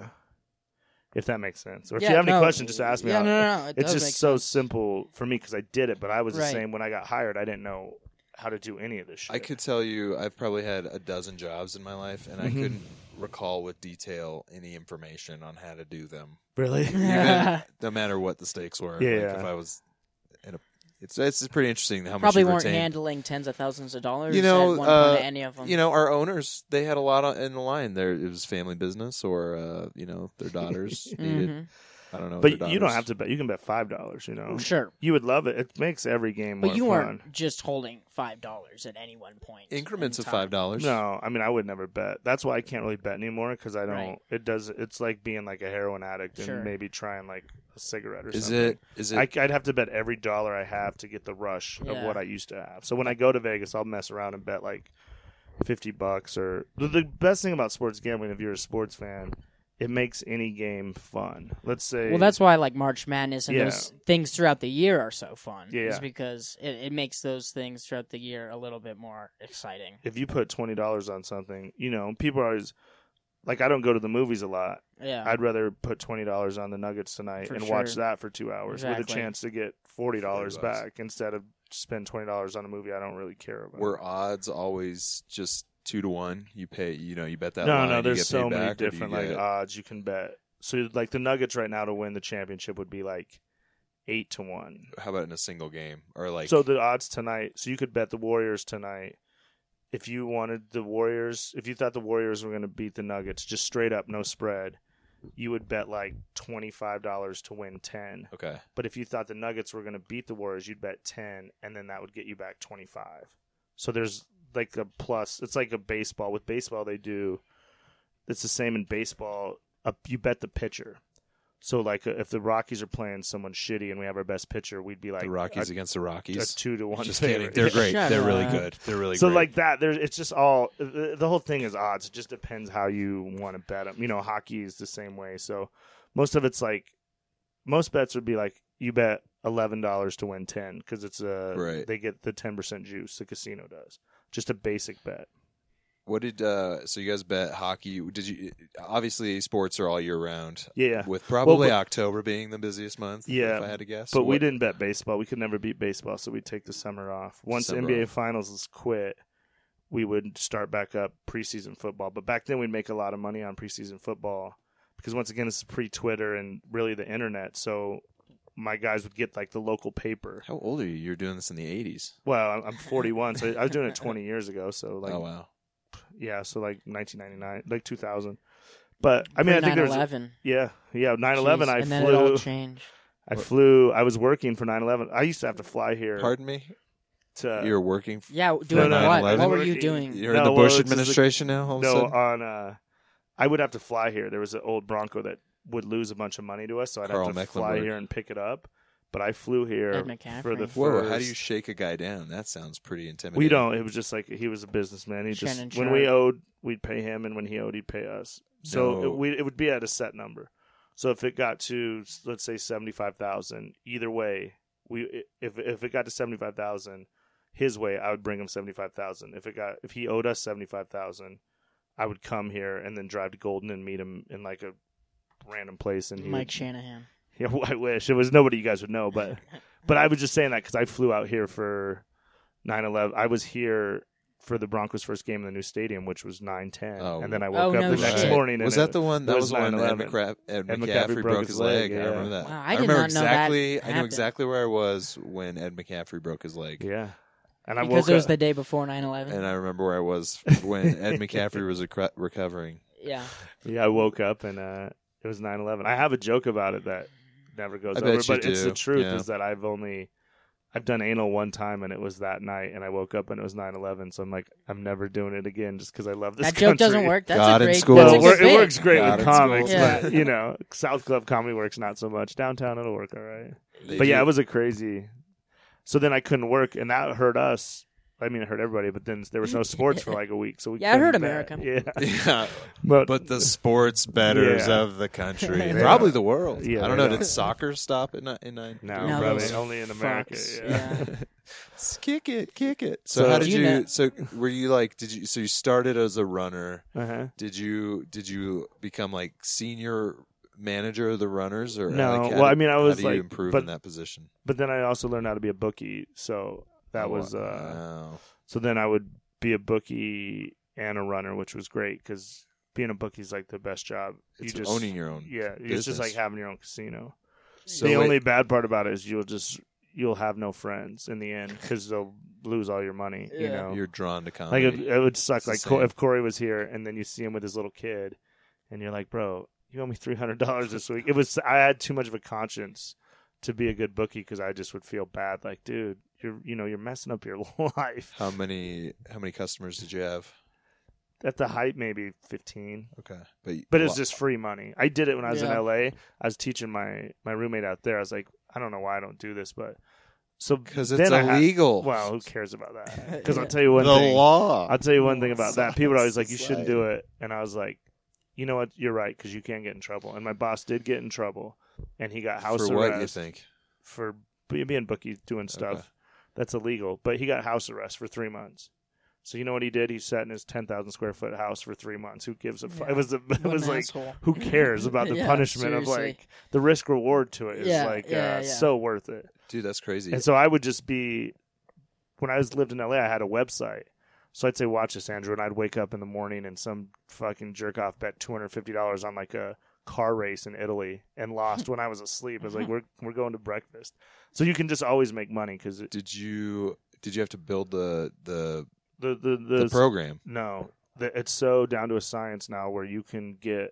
if that makes sense. Or if you have any questions, just ask me. Yeah, no. It's does just make so sense. simple for me because I did it, but I was the Right. same when I got hired. I didn't know how to do any of this shit. I could tell you I've probably had a dozen jobs in my life, and I couldn't recall with detail any information on how to do them. really. Even no matter what the stakes were. Yeah. Like if I was in a, it's pretty interesting how much Probably you weren't retain. handling tens of thousands of dollars You know, at one point at any of them. You know, our owners, they had a lot in the line. It was family business, or their daughters needed. I don't know. But you don't have to bet. You can bet $5. You know, Sure. you would love it. It makes every game more But you fun. weren't just holding $5 at any one point. increments in of time. $5. No, I mean I would never bet. That's why I can't really bet anymore because I don't. Right. It's like being like a heroin addict and Sure. maybe trying like a cigarette or Is something. it? I'd have to bet every dollar I have to get the rush of Yeah. what I used to have. So when I go to Vegas, I'll mess around and bet like $50 or the best thing about sports gambling, if you're a sports fan, it makes any game fun. Let's say, Well, that's why like March Madness and Yeah. those things throughout the year are so fun. Yeah. Is because it makes those things throughout the year a little bit more exciting. if you put $20 on something, people are always like, I don't go to the movies a lot. Yeah. I'd rather put $20 on the Nuggets tonight For and sure. watch that for 2 hours with a Exactly. chance to get $40 $40 back instead of spend $20 on a movie I don't really care about. Were odds always just 2 to 1? You pay, you bet that no, line, no, you there's get so paid many back, or do you different get- odds you can bet. So like the Nuggets right now to win the championship would be like 8 to 1. How about in a single game, or like? So the odds tonight, so you could bet the Warriors tonight. If you wanted the Warriors, if you thought the Warriors were going to beat the Nuggets, just straight up, no spread, you would bet like $25 to win 10. okay, But if you thought the Nuggets were going to beat the Warriors, you'd bet 10, and then that would get you back 25. So there's like a plus. It's like a baseball. With baseball, it's the same in baseball. You bet the pitcher. So like if the Rockies are playing someone shitty and we have our best pitcher, we'd be like the Rockies against the a Rockies. 2 to 1 Just favorite. kidding. They're great. Shut They're really up. good. They're really So great. like that, it's just all the whole thing is odds. It just depends how you want to bet them. Hockey is the same way. So most of it's like most bets would be like you bet $11 to win 10 because it's Right. they get the 10% juice. The casino does just a basic bet. What did so you guys bet hockey? Did you obviously sports are all year round? Yeah, With probably Well, October being the busiest month. Yeah, if I had to guess. but So we what- didn't bet baseball. We could never beat baseball, so we'd take the summer off. Once Summer NBA off. Finals was quit, we would start back up preseason football. But back then, we'd make a lot of money on preseason football because once again, it's pre-Twitter and really the internet. So my guys would get like the local paper. How old are you? You're doing this in the 80s. Well, I'm 41, so I was doing it 20 years ago. So like, Oh wow. yeah, so like 1999, like 2000. But I mean, I think there was 9/11. yeah, 9/11. Jeez, I and then it all flew. changed. I was working for 9/11. I used to have to fly here. Pardon me. To, You're working. Yeah, doing no, what? 9/11? What were you doing? You're No, in the well, Bush it's just administration now. All of a No, sudden? I would have to fly here. There was an old Bronco that would lose a bunch of money to us, so I'd Carl have to fly Mecklenburg. here and pick it up. But I flew here Ed McCaffrey. for the Whoa! first. How do you shake a guy down? That sounds pretty intimidating. We don't. It was just like he was a businessman. He Shannon just when we Sharp. owed, we'd pay him, and when he owed, he'd pay us. So No. it would be at a set number. So if it got to let's say 75,000, either way, if it got to 75,000, his way, I would bring him 75,000. If he owed us 75,000, I would come here and then drive to Golden and meet him in like a random place. And he Mike would, Shanahan. yeah, I wish it was nobody you guys would know, but But I was just saying that because I flew out here for 9/11. I was here for the Broncos' first game in the new stadium, which was 9/10, and then I woke up the next morning. And was that the one? That was the one Ed 9/11. McCaffrey broke his leg. I remember that. Wow, I did remember not know that exactly. I knew happened. exactly where I was when Ed McCaffrey broke his leg. Yeah, and I Because woke it was up. the day before 9/11. And I remember where I was when Ed McCaffrey was recovering. Yeah. Yeah, I woke up and it was 9/11. I have a joke about it that never goes I over, bet you but it's do. the truth. Yeah. Is that I've done anal one time and it was that night, and I woke up and it was 9/11. So I'm like, I'm never doing it again just because I love this That country. joke doesn't work. That's God a in great. school. That's Well, a good it bit. works great God with in school. comics, Yeah. but South Club comedy works not so much. Downtown it'll work all right. They But yeah, do- it was a crazy. So then I couldn't work, and that hurt us. I mean, it hurt everybody. But then there was no sports for like a week, so we Yeah, it hurt couldn't America. bet. Yeah, Yeah, but the sports betters Yeah. of the country, Yeah. probably the world. Yeah, I don't know. yeah. Did soccer stop in 9? no, No, probably those only in America. fucks. Yeah. Kick it. So So- how did You you? know- So were you like? Did you? So you started as a runner. Uh-huh. Did you become like senior manager of the runners, or No, like, well, I mean, I was how do you like- improve but- in that position? But then I also learned how to be a bookie, so that was. Wow. So then I would be a bookie and a runner, which was great because being a bookie is like the best job. It's you just owning your own. Yeah, it's business. just like having your own casino. So The wait- only bad part about it is you'll have no friends in the end because they'll lose all your money. You Yeah. know, you're drawn to like comedy. it would suck. It's the Like same. if Corey was here and then you see him with his little kid, and you're like, bro, you owe me $300 this week. It was I had too much of a conscience to be a good bookie because I just would feel bad. Like, dude, you're messing up your life. How many customers did you have? At the height, maybe 15. Okay, But it was just free money. I did it when I was in Yeah. LA. I was teaching my roommate out there. I was like, I don't know why I don't do this, but so because it's then I had- illegal. well, who cares about that? Because I'll tell you one the thing. law. I'll tell you one thing about that. People are always like, you Society. shouldn't do it, and I was like, you know what? You're right because you can't get in trouble. And my boss did get in trouble, and he got house For arrest what you think? for being bookie doing stuff Okay. that's illegal. But he got house arrest for 3 months. So you know what he did? He sat in his 10,000 square foot house for 3 months. Who gives a fuck? Yeah. It was What an like, asshole. who cares about the Yeah, punishment seriously. of like the risk reward to it is Yeah, like yeah. so worth it. Dude, that's crazy. And so I would just be when I lived in LA, I had a website. So I'd say, watch this, Andrew, and I'd wake up in the morning and some fucking jerk off bet $250 on like a car race in Italy and lost when I was asleep. I was like, we're going to breakfast. So you can just always make money because Did you have to build the the program? No, it's so down to a science now where you can get.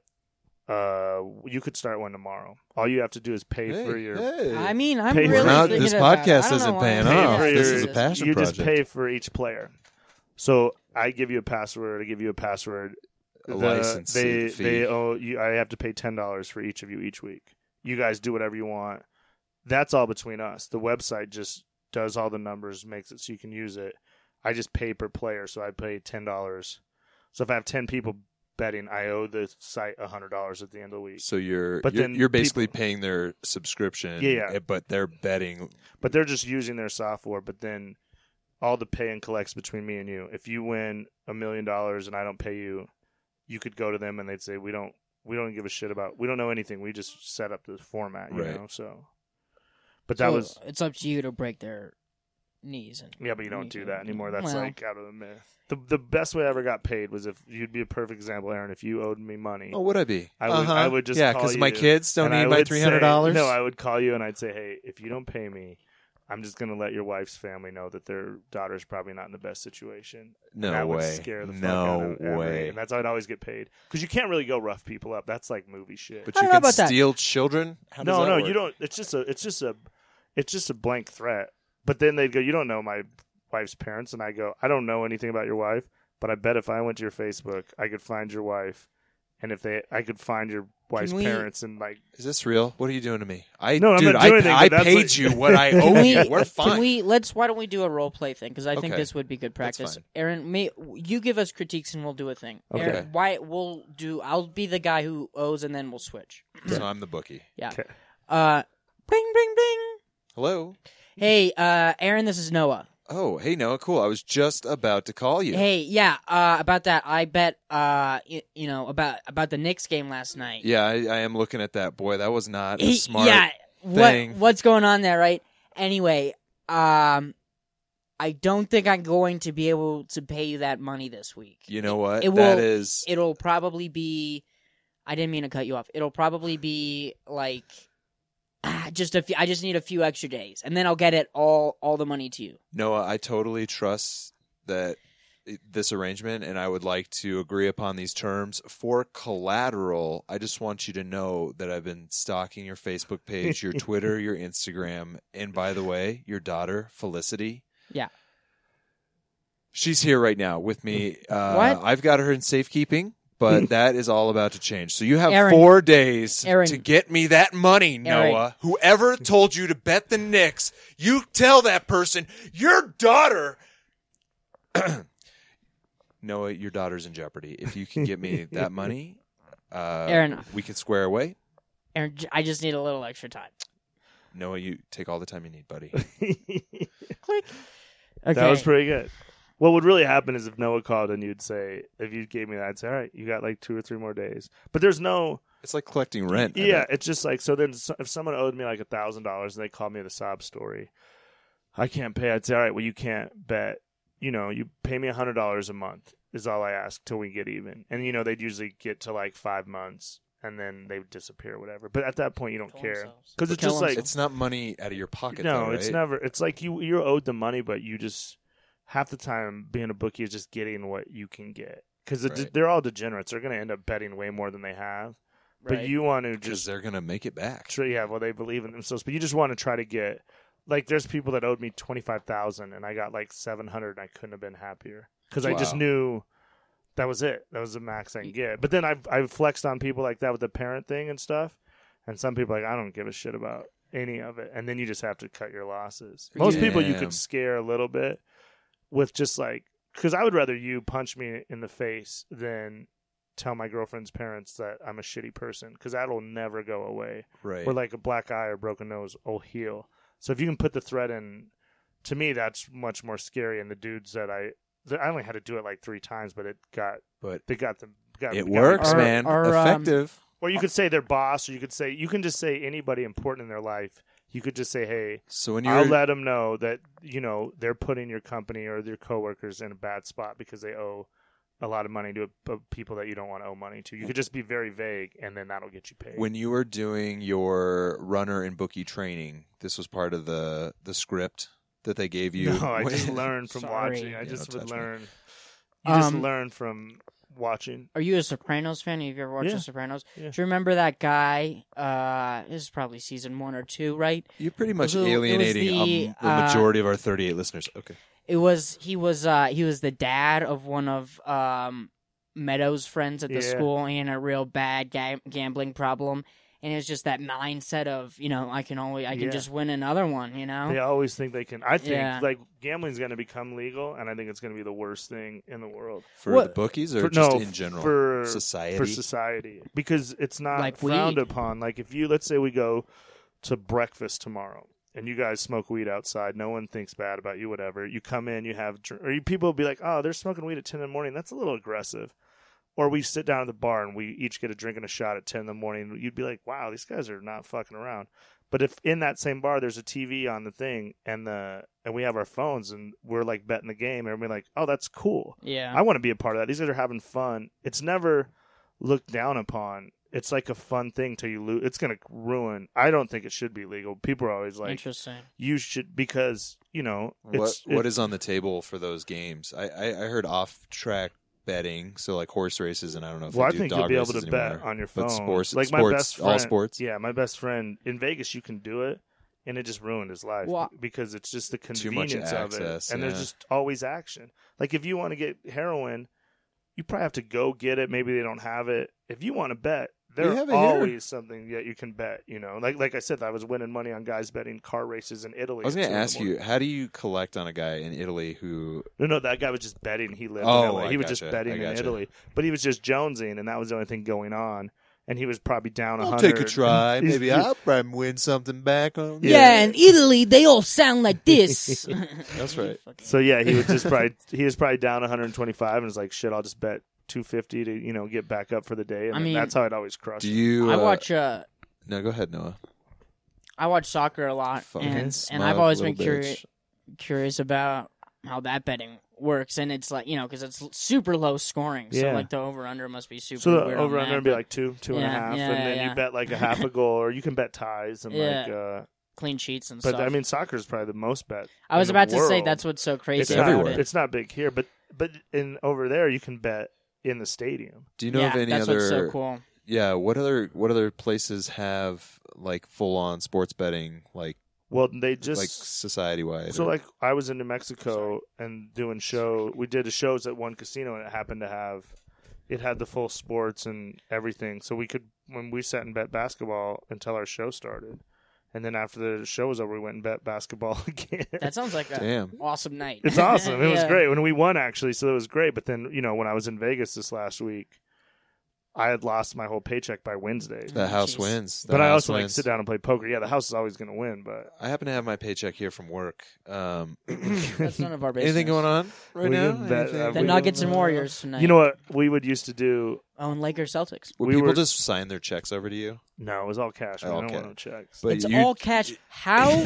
You could start one tomorrow. All you have to do is pay for your. I mean, I'm Pay for really now, thinking this about it. podcast I don't isn't know why paying I'm Pay off. for thinking This about is a this. passion You project. just pay for each player. So I give you a password. I give you a password. A license They fee. owe you. I have to pay $10 for each of you each week. You guys do whatever you want. That's all between us. The website just does all the numbers, makes it so you can use it. I just pay per player, so I pay $10. So if I have 10 people betting, I owe the site $100 at the end of the week. So you're But then you're basically paying their subscription. Yeah. But they're betting. But they're just using their software. But then all the pay and collects between me and you. If you win $1 million and I don't pay you, you could go to them and they'd say we don't give a shit about. We don't know anything. We just set up the format, you Right. know. So, but that So was it's up to you to break their knees. And yeah. But you don't do that anymore. That's Well. like out of the myth. The best way I ever got paid was if you'd be a perfect example, Aaron. If you owed me money, Oh, would I be? I would just yeah, call because my you, kids don't and I need my would say- $300. No, I would call you and I'd say, hey, if you don't pay me, I'm just gonna let your wife's family know that their daughter's probably not in the best situation. No and that would way. scare the fuck No out of everybody. way. And that's how I'd always get paid because you can't really go rough people up. That's like movie shit. But I you don't know can about that. steal children. How does no, that no, work? you don't. It's just a blank threat. But then they'd go, you don't know my wife's parents, and I go, I don't know anything about your wife, but I bet if I went to your Facebook, I could find your wife, and I could find your wife's we- parents, and like. Is this real? What are you doing to me? No, I'm not doing anything, I but that's paid what- you what I owe you. We're fine. Why don't we do a role play thing? Because I think Okay. this would be good That's practice. fine. Aaron, you give us critiques and we'll do a thing. Okay. Aaron, I'll be the guy who owes and then we'll switch. So I'm the bookie. Yeah. Okay. Bing, bing, bing. Hello. Hey, Aaron, this is Noah. Oh, hey Noah, cool. I was just about to call you. Hey, yeah, about that, I bet, about the Knicks game last night. Yeah, I am looking at that. Boy, that was not a smart Yeah, thing. what's going on there, right? Anyway, I don't think I'm going to be able to pay you that money this week. You know what? It'll probably be. I didn't mean to cut you off. It'll probably be like just a few. I just need a few extra days, and then I'll get it all the money to you. Noah, I totally trust that this arrangement, and I would like to agree upon these terms. For collateral, I just want you to know that I've been stalking your Facebook page, your Twitter, your Instagram, and by the way, your daughter, Felicity. Yeah. She's here right now with me. What? I've got her in safekeeping, but that is all about to change. So you have Aaron, 4 days Aaron, to get me that money, Noah. Whoever told you to bet the Knicks, you tell that person, your daughter... Noah, your daughter's in jeopardy. If you can get me that money, Aaron, we can square away. Aaron, I just need a little extra time. Noah, you take all the time you need, buddy. Click. Okay. That was pretty good. What would really happen is if Noah called and you'd say, if you gave me that, I'd say, all right, you got like 2 or 3 more days. But there's no... It's like collecting rent. Yeah, it's just like, so then if someone owed me like $1,000 and they called me the sob story, I can't pay. I'd say, all right, well, you can't bet. You know, you pay me $100 a month is all I ask till we get even. And, you know, they'd usually get to like 5 months and then they would disappear or whatever. But at that point, you don't care. Because it's just like... It's not money out of your pocket, No, though, right? it's never... It's like you're owed the money, but you just... Half the time, being a bookie is just getting what you can get. Because they're all degenerates. They're going to end up betting way more than they have. But you want to just... Because they're going to make it back. Yeah, well, they believe in themselves. But you just want to try to get... Like, there's people that owed me $25,000, and I got like $700, and I couldn't have been happier because I just knew that was it. That was the max I can get. But then I've flexed on people like that with the parent thing and stuff, and some people are like, I don't give a shit about any of it, and then you just have to cut your losses. Most people you could scare a little bit with just like, because I would rather you punch me in the face than tell my girlfriend's parents that I'm a shitty person, because that'll never go away. Right. Or like a black eye or broken nose will heal. So if you can put the threat in, to me, that's much more scary. And the dudes that I only had to do it like 3 times, but it works, man. Effective. Or you could say their boss, or you can just say anybody important in their life. You could just say, hey, so I'll let them know that, you know, they're putting your company or their coworkers in a bad spot because they owe a lot of money to people that you don't want to owe money to. You could just be very vague, and then that'll get you paid. When you were doing your runner and bookie training, this was part of the script that they gave you? No, I just learned from watching. I just would learn. You just learn from watching. Are you a Sopranos fan? Have you ever watched The Sopranos? Yeah. Do you remember that guy? This is probably season 1 or 2, right? You're pretty much alienating the majority of our 38 listeners. Okay. He was the dad of one of Meadows' friends at the school. He had a real bad gambling problem, and it was just that mindset of, you know, I can just win another one. You know, they always think they can. I think like gambling's going to become legal, and I think it's going to be the worst thing in the world for the bookies, or in general for society. For society, because it's not like frowned upon. Like if let's say we go to breakfast tomorrow, and you guys smoke weed outside, no one thinks bad about you, whatever. You come in, people will be like, oh, they're smoking weed at 10 in the morning. That's a little aggressive. Or we sit down at the bar and we each get a drink and a shot at 10 in the morning. You'd be like, wow, these guys are not fucking around. But if in that same bar there's a TV on the thing and we have our phones and we're like betting the game, and we're like, oh, that's cool. Yeah. I want to be a part of that. These guys are having fun. It's never looked down upon. It's like a fun thing till you lose. It's going to ruin. I don't think it should be legal. People are always like, interesting. You should, because, you know. What is on the table for those games? I heard off-track betting, so like horse races, and I don't know if I think you'll be able to bet on your phone. But sports, my best friend, all sports. Yeah, my best friend in Vegas, you can do it, and it just ruined his life because it's just the convenience of it, and there's just always action. Like if you want to get heroin, you probably have to go get it. Maybe they don't have it. If you want to bet, there's always something that you can bet, you know. Like I said, I was winning money on guys betting car races in Italy. I was going to ask you, how do you collect on a guy in Italy who... No, that guy was just betting. He lived in LA. He was just betting in Italy. But he was just jonesing, and that was the only thing going on. And he was probably down 100. I'll take a try. Maybe I'll probably win something back on. Yeah, in Italy, they all sound like this. That's right. So, yeah, he was probably down 125 and was like, shit, I'll just bet $250 to, you know, get back up for the day. And that's how I'd always crush. Do you? I watch. No, go ahead, Noah. I watch soccer a lot, Fucking and smug I've always been little bitch. curious about how that betting works, and it's like, because it's super low scoring, so Yeah. like the over-under must be super So the weird on over under that, would be but like two and a Yeah, half, yeah, and then yeah. you bet like a half a goal, or you can bet ties and clean sheets and But stuff. I mean, soccer is probably the most bet. I was in the about to say world. that's what's so crazy It's about everywhere. it. It's not big here, but in over there you can bet in the stadium. Do you know of any that's other? what's so cool. Yeah, what other places have like full on sports betting, like Well, they just society wide? so like I was in New Mexico and doing show. We did shows at one casino, and it happened to have it had the full sports and everything. So we could when we sat and bet basketball until our show started, and then after the show was over, we went and bet basketball again. That sounds like an awesome night. It's awesome. It was Yeah. great when we won, actually. So it was great. But then, when I was in Vegas this last week, I had lost my whole paycheck by Wednesday. The house Jeez. wins. But I also like sit down and play poker. Yeah, the house is always going to win. But I happen to have my paycheck here from work. That's none of our business. Anything going on right We now? didn't bet- Anything- The we Nuggets and Warriors tonight. you know what we would used to do? Oh, and Lakers Celtics. Would we people were- just sign their checks over to you? No, it was all cash. All I don't cash. want no checks. But It's you- all cash. How?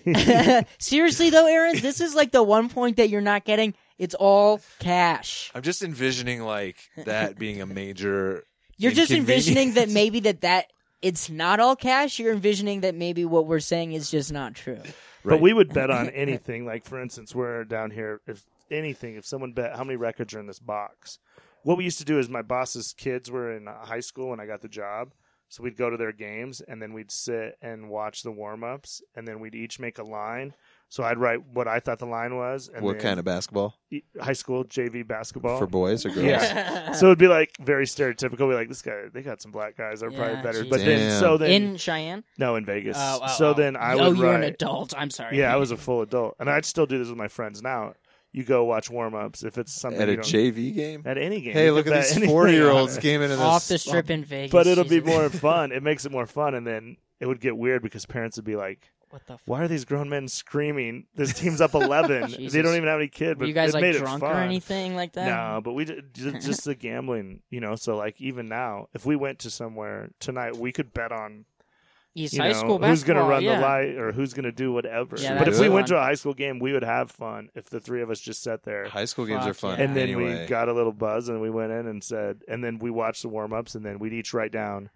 Seriously though, Aaron, this is like the one point that you're not getting. It's all cash. I'm just envisioning like that being a major. You're just envisioning that inconvenience. maybe that it's not all cash. You're envisioning that maybe what we're saying is just not true. But Right. we would bet on anything. Like, for instance, we're down here. If someone bet how many records are in this box, what we used to do is my boss's kids were in high school when I got the job. So we'd go to their games, and then we'd sit and watch the warm-ups, and then we'd each make a line. So I'd write what I thought the line was. And What then kind of basketball? high school JV basketball. For boys or girls? Yeah. So it'd be like very stereotypical. We're like, this guy, they got some black guys. They're probably Yeah, better. geez. But then, Damn. In Cheyenne? no, in Vegas. Oh, so then I would you're an write- adult. I'm sorry. Yeah, I was a full adult, and I'd still do this with my friends now. You go watch warm ups if it's something At you a don't- JV game? at any game. Hey, You look can at bet these anything 40-year-olds on it. gaming in this. Off the strip in Vegas. But it'll be Jesus. more fun. It makes it more fun, and then it would get weird because parents would be like, What the? "Why are these grown men screaming? This team's up 11. Jesus. They don't even have any kid." Were But you guys it like made drunk it fun. or anything like that? No, but we just the gambling, So like even now, if we went to somewhere tonight, we could bet on East you High know, School who's going to basketball, run yeah. the light or who's going to do whatever. Yeah, but if that's we went fun. to a high school game, we would have fun if the three of us just sat there. High school games Fuck are fun. yeah. And then anyway. we got a little buzz, and we went in and said, and then we watched the warm ups, and then we'd each write down,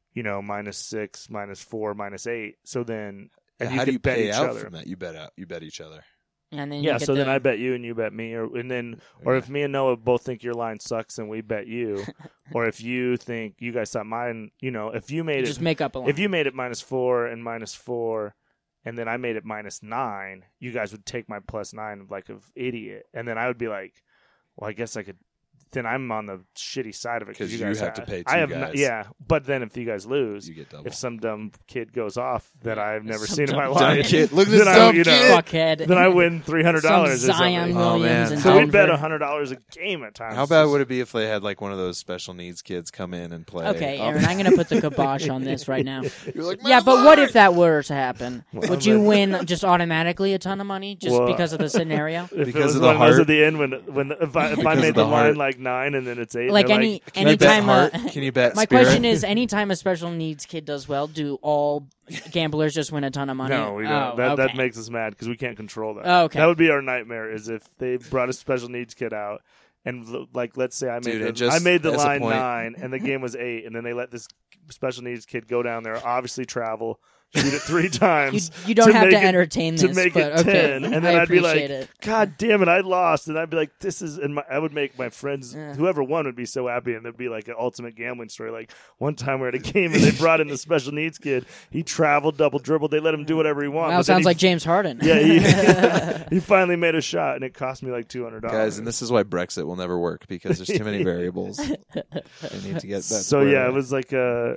-6, -4, -8. So then, and How do could you bet pay each out other. from that? You bet each other. And then Yeah, you get so then the- I bet you and you bet me, or if me and Noah both think your line sucks and we bet you, or if you think you guys thought mine, if you made just it, make up a line. if you made it -4 and -4, and then I made it -9, you guys would take my +9 like an idiot, and then I would be like, well, I guess I could. Then I'm on the shitty side of it 'Cause you you guys have to pay I two have guys. yeah, but then if you guys lose, You get double. if some dumb kid goes off that I've never Some seen in my dumb life, kid. Look at then this I, dumb you know, kid. fuckhead. then I win $300 Some or Zion something. Oh, Williams man. in So we bet Denver. $100 a game at times. How bad would it be if they had like one of those special needs kids come in and play? Okay, Oh, Aaron, I'm going to put the kibosh on this right now. You're like, Yeah, "My but what line!" if that were to happen? Well, Would you then- win just automatically a ton of money just Well, because of the scenario? If Because it was of the one of those heart? at the end when if I Because made of the the line heart. like 9 and then it's 8, Like they're any Can you bet anytime heart? Can you bet my spirit? question is, anytime a special needs kid does well, do all gamblers just win a ton of money? no, we Oh, don't. That okay. makes us mad because we can't control that. Oh, okay. That would be our nightmare. Is if they brought a special needs kid out and like let's say I Dude, made and just I made the as a line point- 9 and the game was 8 and then they let this special needs kid go down there, obviously travel, shoot it 3 times. You don't have make to it- entertain to this, make but it 10, okay. and then I I'd be like, appreciate it. God damn it, I lost, and I'd be like, this is, and I would make my friends, whoever won would be so happy, and there'd be like an ultimate gambling story. Like one time we're at a game and they brought in the special needs kid. He traveled, double dribbled. They let him do whatever he wanted. Wow, but then sounds he- like James Harden. yeah, he finally made a shot, and it cost me like $200. Guys, and this is why Brexit will never work because there's too many variables. They need to get that. So squared yeah, away. it was like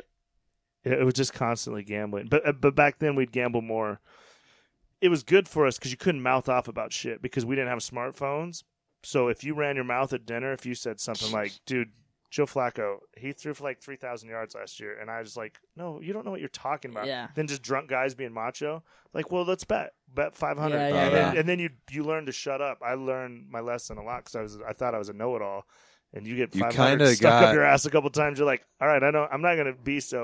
it was just constantly gambling. But back then we'd gamble more. It was good for us because you couldn't mouth off about shit because we didn't have smartphones. So if you ran your mouth at dinner, if you said something like, "Dude, Joe Flacco, he threw for like 3,000 yards last year," and I was like, "No, you don't know what you're talking about." Yeah. Then just drunk guys being macho, like, "Well, let's bet 500." Yeah, yeah. And then you learn to shut up. I learned my lesson a lot because I thought I was a know-it-all. And you get You 500 kinda stuck got- up your ass a couple times. You're like, all right, I'm not going to be so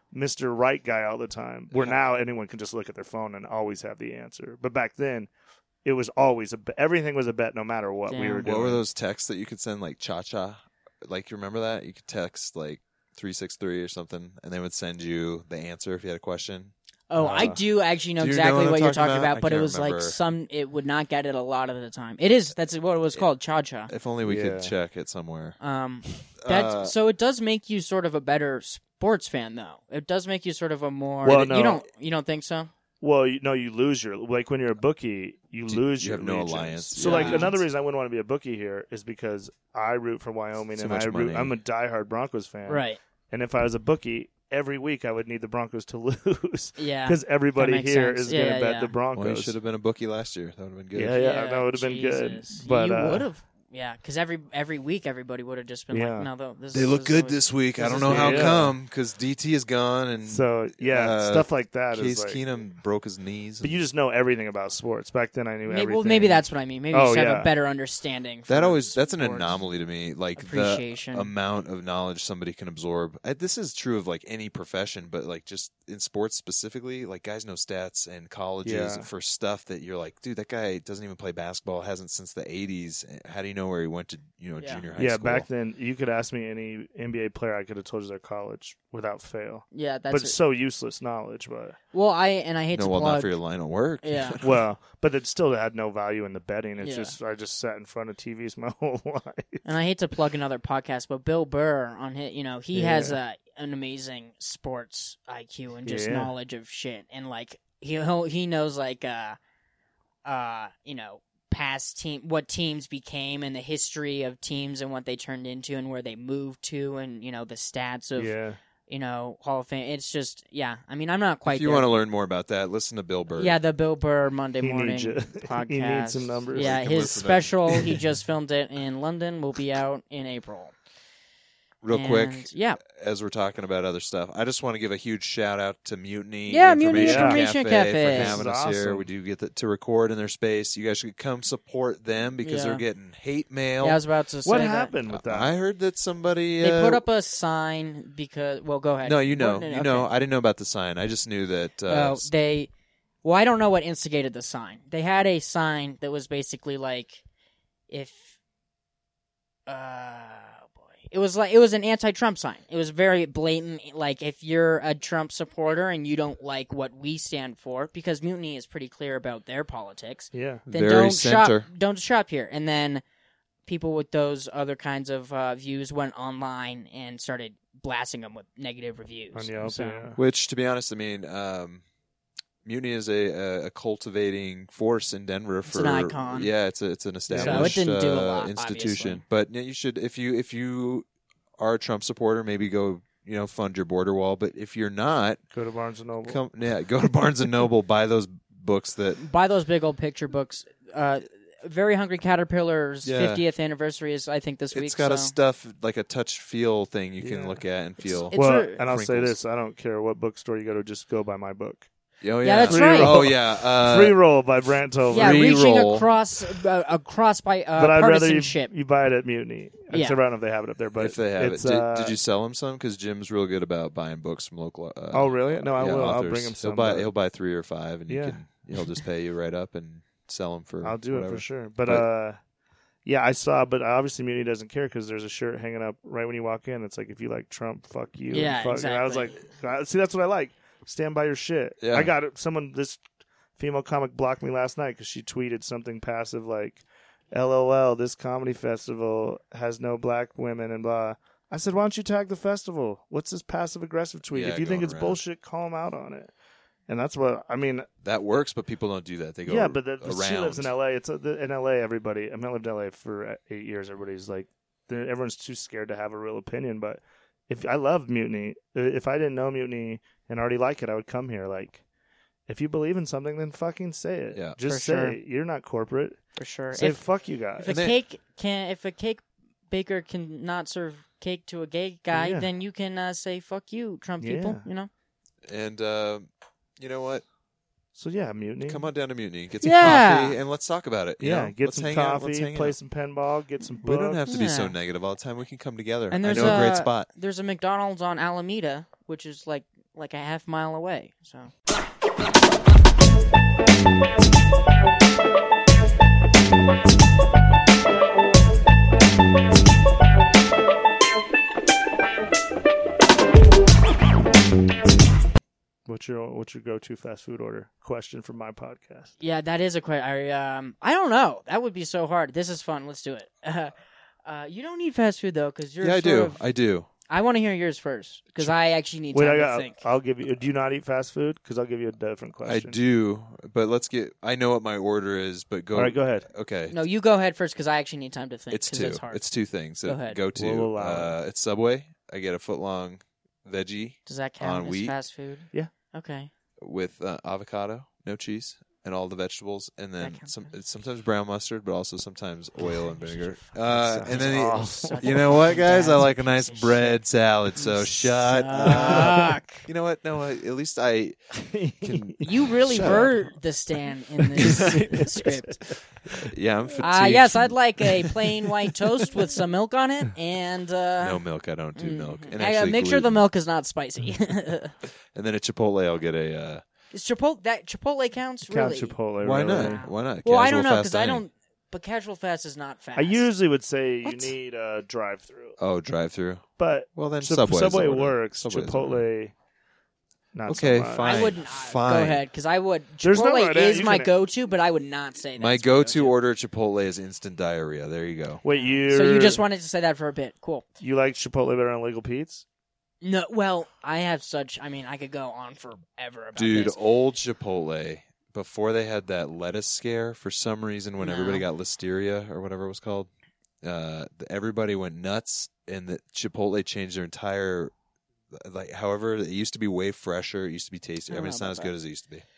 Mr. Right guy all the time. Where now anyone can just look at their phone and always have the answer. But back then, it was always everything was a bet, no matter what we were doing. What were those texts that you could send, like cha-cha? Like, you remember that? You could text like 363 or something, and they would send you the answer if you had a question. Oh, I do actually know exactly what you're talking about, but it was like it would not get it a lot of the time. That's what it was called, cha-cha. If only we could check it somewhere. So it does make you sort of a better sports fan, though. It does make you sort of a more. Well, no. You don't think so? Well, you lose your like when you're a bookie, you lose your have no allegiance. alliance. So like another reason I wouldn't want to be a bookie here is because I root for Wyoming and I'm a diehard Broncos fan. Right. And if I was a bookie, every week I would need the Broncos to lose. Yeah. Because everybody here is going to bet the Broncos. Well, you should have been a bookie last year. That would have been good. Yeah, that would have been good. But you would have. Yeah, because every week everybody would have just been like, no, they look good this week. I don't know how come, because DT is gone. And so, stuff like that. Case Keenum broke his knees. But you just know everything about sports. Back then I knew everything. Well, maybe that's what I mean. Maybe you just have a better understanding. That's an anomaly to me. Like the amount of knowledge somebody can absorb. This is true of like any profession, but like just in sports specifically, like guys know stats and colleges for stuff that you're like, dude, that guy doesn't even play basketball, hasn't since the 80s. How do you know where he went to, junior high school? Yeah, back then you could ask me any NBA player, I could have told you their college without fail. Yeah, that's but it's so useless knowledge. But I hate to plug. Not for your line of work. Yeah. Well, but it still had no value in the betting. It's just I just sat in front of TVs my whole life. And I hate to plug another podcast, but Bill Burr on his, he has an amazing sports IQ and just knowledge of shit, and like he knows like past what teams became and the history of teams and what they turned into and where they moved to and the stats of Hall of Fame. It's just I mean, I'm not quite. If you want to learn more about that, listen to Bill Burr. Yeah, the Bill Burr Monday morning podcast. He needs some numbers. Yeah, his special. He just filmed it in London. Will be out in April. Real quick, as we're talking about other stuff, I just want to give a huge shout out to Mutiny Information Cafe for having us here. We do get to record in their space. You guys should come support them because they're getting hate mail. Yeah, I was about to say what happened with that? I heard that somebody they put up a sign because. Well, go ahead. No, you know. I didn't know about the sign. I just knew that Well, I don't know what instigated the sign. They had a sign that was basically like, if. It was an anti-Trump sign. It was very blatant. Like, if you're a Trump supporter and you don't like what we stand for, because Mutiny is pretty clear about their politics. Yeah, then don't shop here. And then people with those other kinds of views went online and started blasting them with negative reviews. On Yelp, Which, to be honest, I mean, Mutiny is a cultivating force in Denver. It's an icon. Yeah, it's an established so it didn't do a lot, institution. obviously. But you should, if you are a Trump supporter, maybe go fund your border wall. But if you're not, go to Barnes and Noble. Go to Barnes and Noble. Buy those books buy those big old picture books. Very Hungry Caterpillar's 50th anniversary is, I think, this week. It's got a stuff, like a touch-feel thing you can look at and feel. And I'll say this, I don't care what bookstore you go to, just go buy my book. Oh, yeah, that's right. Oh, yeah. Free Roll by Brant Tover. Yeah, reaching across by but I'd rather partisanship. you buy it at Mutiny. I don't know if they have it up there, but if they have it. Did you sell him some? Because Jim's real good about buying books from local. Oh, really? No, I will. Authors. I'll bring him some. He'll buy 3 or 5, and he'll just pay you right up and sell them for. I'll do whatever. it for sure. But I saw. But obviously, Mutiny doesn't care because there's a shirt hanging up right when you walk in. It's like, if you like Trump, fuck you. Yeah, exactly. And I was like, see, that's what I like. Stand by your shit. Yeah. I got it. This female comic blocked me last night because she tweeted something passive like, LOL, this comedy festival has no black women and blah. I said, why don't you tag the festival? What's this passive-aggressive tweet? Yeah, if you think it's around. Bullshit, call them out on it. And that's what, I mean. That works, but people don't do that. They go but around. She lives in L.A. In L.A., everybody, I mean, I lived in L.A. for 8 years. Everybody's like, everyone's too scared to have a real opinion. But if I love Mutiny, if I didn't know Mutiny and already like it, I would come here. Like, if you believe in something, then fucking say it. Yeah. Just say it. You're not corporate. For sure. Say fuck you guys. If a cake baker can not serve cake to a gay guy, then you can say fuck you, Trump people. And you know what? So Mutiny. Come on down to Mutiny, get some coffee, and let's talk about it. Get some coffee, play some pinball, get some books. We don't have to be so negative all the time. We can come together. And I know a great spot. There's a McDonald's on Alameda, which is like like a half mile away. So. What's your go-to fast food order? Question from my podcast. Yeah, that is a question. I don't know. That would be so hard. This is fun. Let's do it. You don't need fast food though, because you're. Yeah, I do. I want to hear yours first because I actually need time to think. I'll give you. Do you not eat fast food? Because I'll give you a different question. I do, but I know what my order is, but go. All right, go ahead. Okay. No, you go ahead first because I actually need time to think. It's two. It's hard. It's two things. Go ahead. Go to. We'll allow it's Subway. I get a foot-long veggie. Does that count on as wheat? fast food? Yeah. Okay. With avocado, no cheese, and all the vegetables, and then That counts as- sometimes brown mustard, but also sometimes oil and vinegar. Sounds And then awesome. you know what, guys? I Dad's like a nice piece of bread salad. So shut up. Suck. You know what? No, at least I can. You really Shut were the Stan in this script. Yeah, I'm fatigued. Yes, from- I'd like a plain white toast with some milk on it, and No milk. I don't do milk. And I actually make sure the gluten. milk is not spicy. And then at Chipotle, I'll get a. Is Chipotle counts Count really? Chipotle. Why really. not? Why not? Well, I Casual don't know fast because I dining. don't. But casual fast is not fast. I usually would say What? you need a drive-through, Oh, drive-through. but Well, then Subway Subway's the order. works. Subway's the order. Chipotle, not Okay, so much. fine. I wouldn't. Fine. Go ahead, because I would. There's no Chipotle right is you my can- go-to, but I would not say that. My go-to order at Chipotle is instant diarrhea. There you go. Wait, So you just wanted to say that for a bit. Cool. you like Chipotle better than Legal Pete's? No, well, I have such. I mean, I could go on forever about Dude, this. old Chipotle, before they had that lettuce scare, for some reason, when No. everybody got listeria or whatever it was called, everybody went nuts, and the Chipotle changed their entire. Like, however, it used to be way fresher. It used to be tastier. I I don't mean, it's know not as about good that. as it used to be.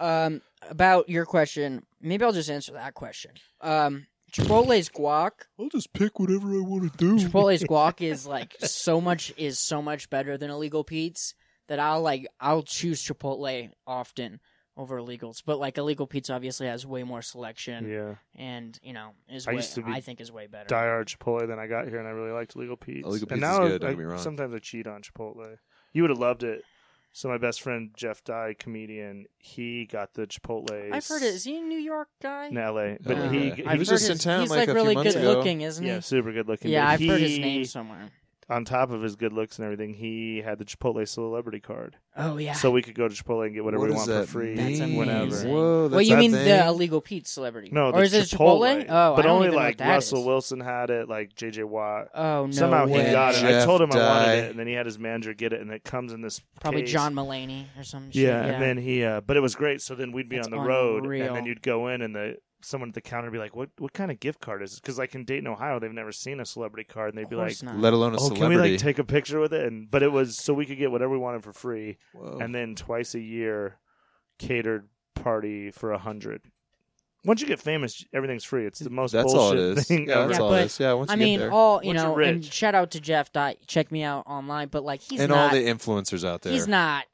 About your question, maybe I'll just answer that question. Chipotle's guac. I'll just pick whatever I want to do. Chipotle's guac is like so much better than Illegal Pete's that I'll choose Chipotle often over Illegals. But like Illegal Pete's obviously has way more selection Yeah. and is I way, used to be I think is way better. Diehard Chipotle, then I got here and I really liked Legal Pete's. Legal and Pete's now is good, don't get me wrong. sometimes I cheat on Chipotle. You would have loved it. So my best friend Jeff Dye, comedian, he got the Chipotle. I've heard it. Is he a New York guy? in L.A. But Yeah. he He I've was heard just in his- town, He's like, a few really months good ago. looking, isn't yeah, he? super good looking. Yeah, but I've heard his he- name somewhere. On top of his good looks and everything, he had the Chipotle celebrity card, Oh yeah. so we could go to Chipotle and get whatever What we does want for that free That's mean? whenever. amazing. Whoa, well, that's you that mean thing? the Illegal Pete celebrity? No, or is it Chipotle. Oh, but I don't only even know like what that Russell is. Wilson had it, like J.J. Watt. Oh no Somehow way. he got it. I Jeff told him I wanted Dye. it, and then he had his manager get it, and it comes in this Probably case. John Mulaney or some shit. Yeah, and then he, but it was great. So then we'd be That's on the road, unreal. and then you'd go in, and someone at the counter would be like, "What kind of gift card is this?" Because like in Dayton, Ohio, they've never seen a celebrity card, and they'd be like, Course not. Let alone a "Oh, celebrity. can we like take a picture with it?" But it was so we could get whatever we wanted for free, Whoa. and then twice a year, catered party for 100. Once you get famous, everything's free. It's the most That's all it bullshit is. thing Yeah, ever. that's Yeah, all but, it is. Yeah, once I you mean, get there. all Once you're and rich. shout out to Jeff. Check me out online, but like he's and not. all the influencers out there. He's not.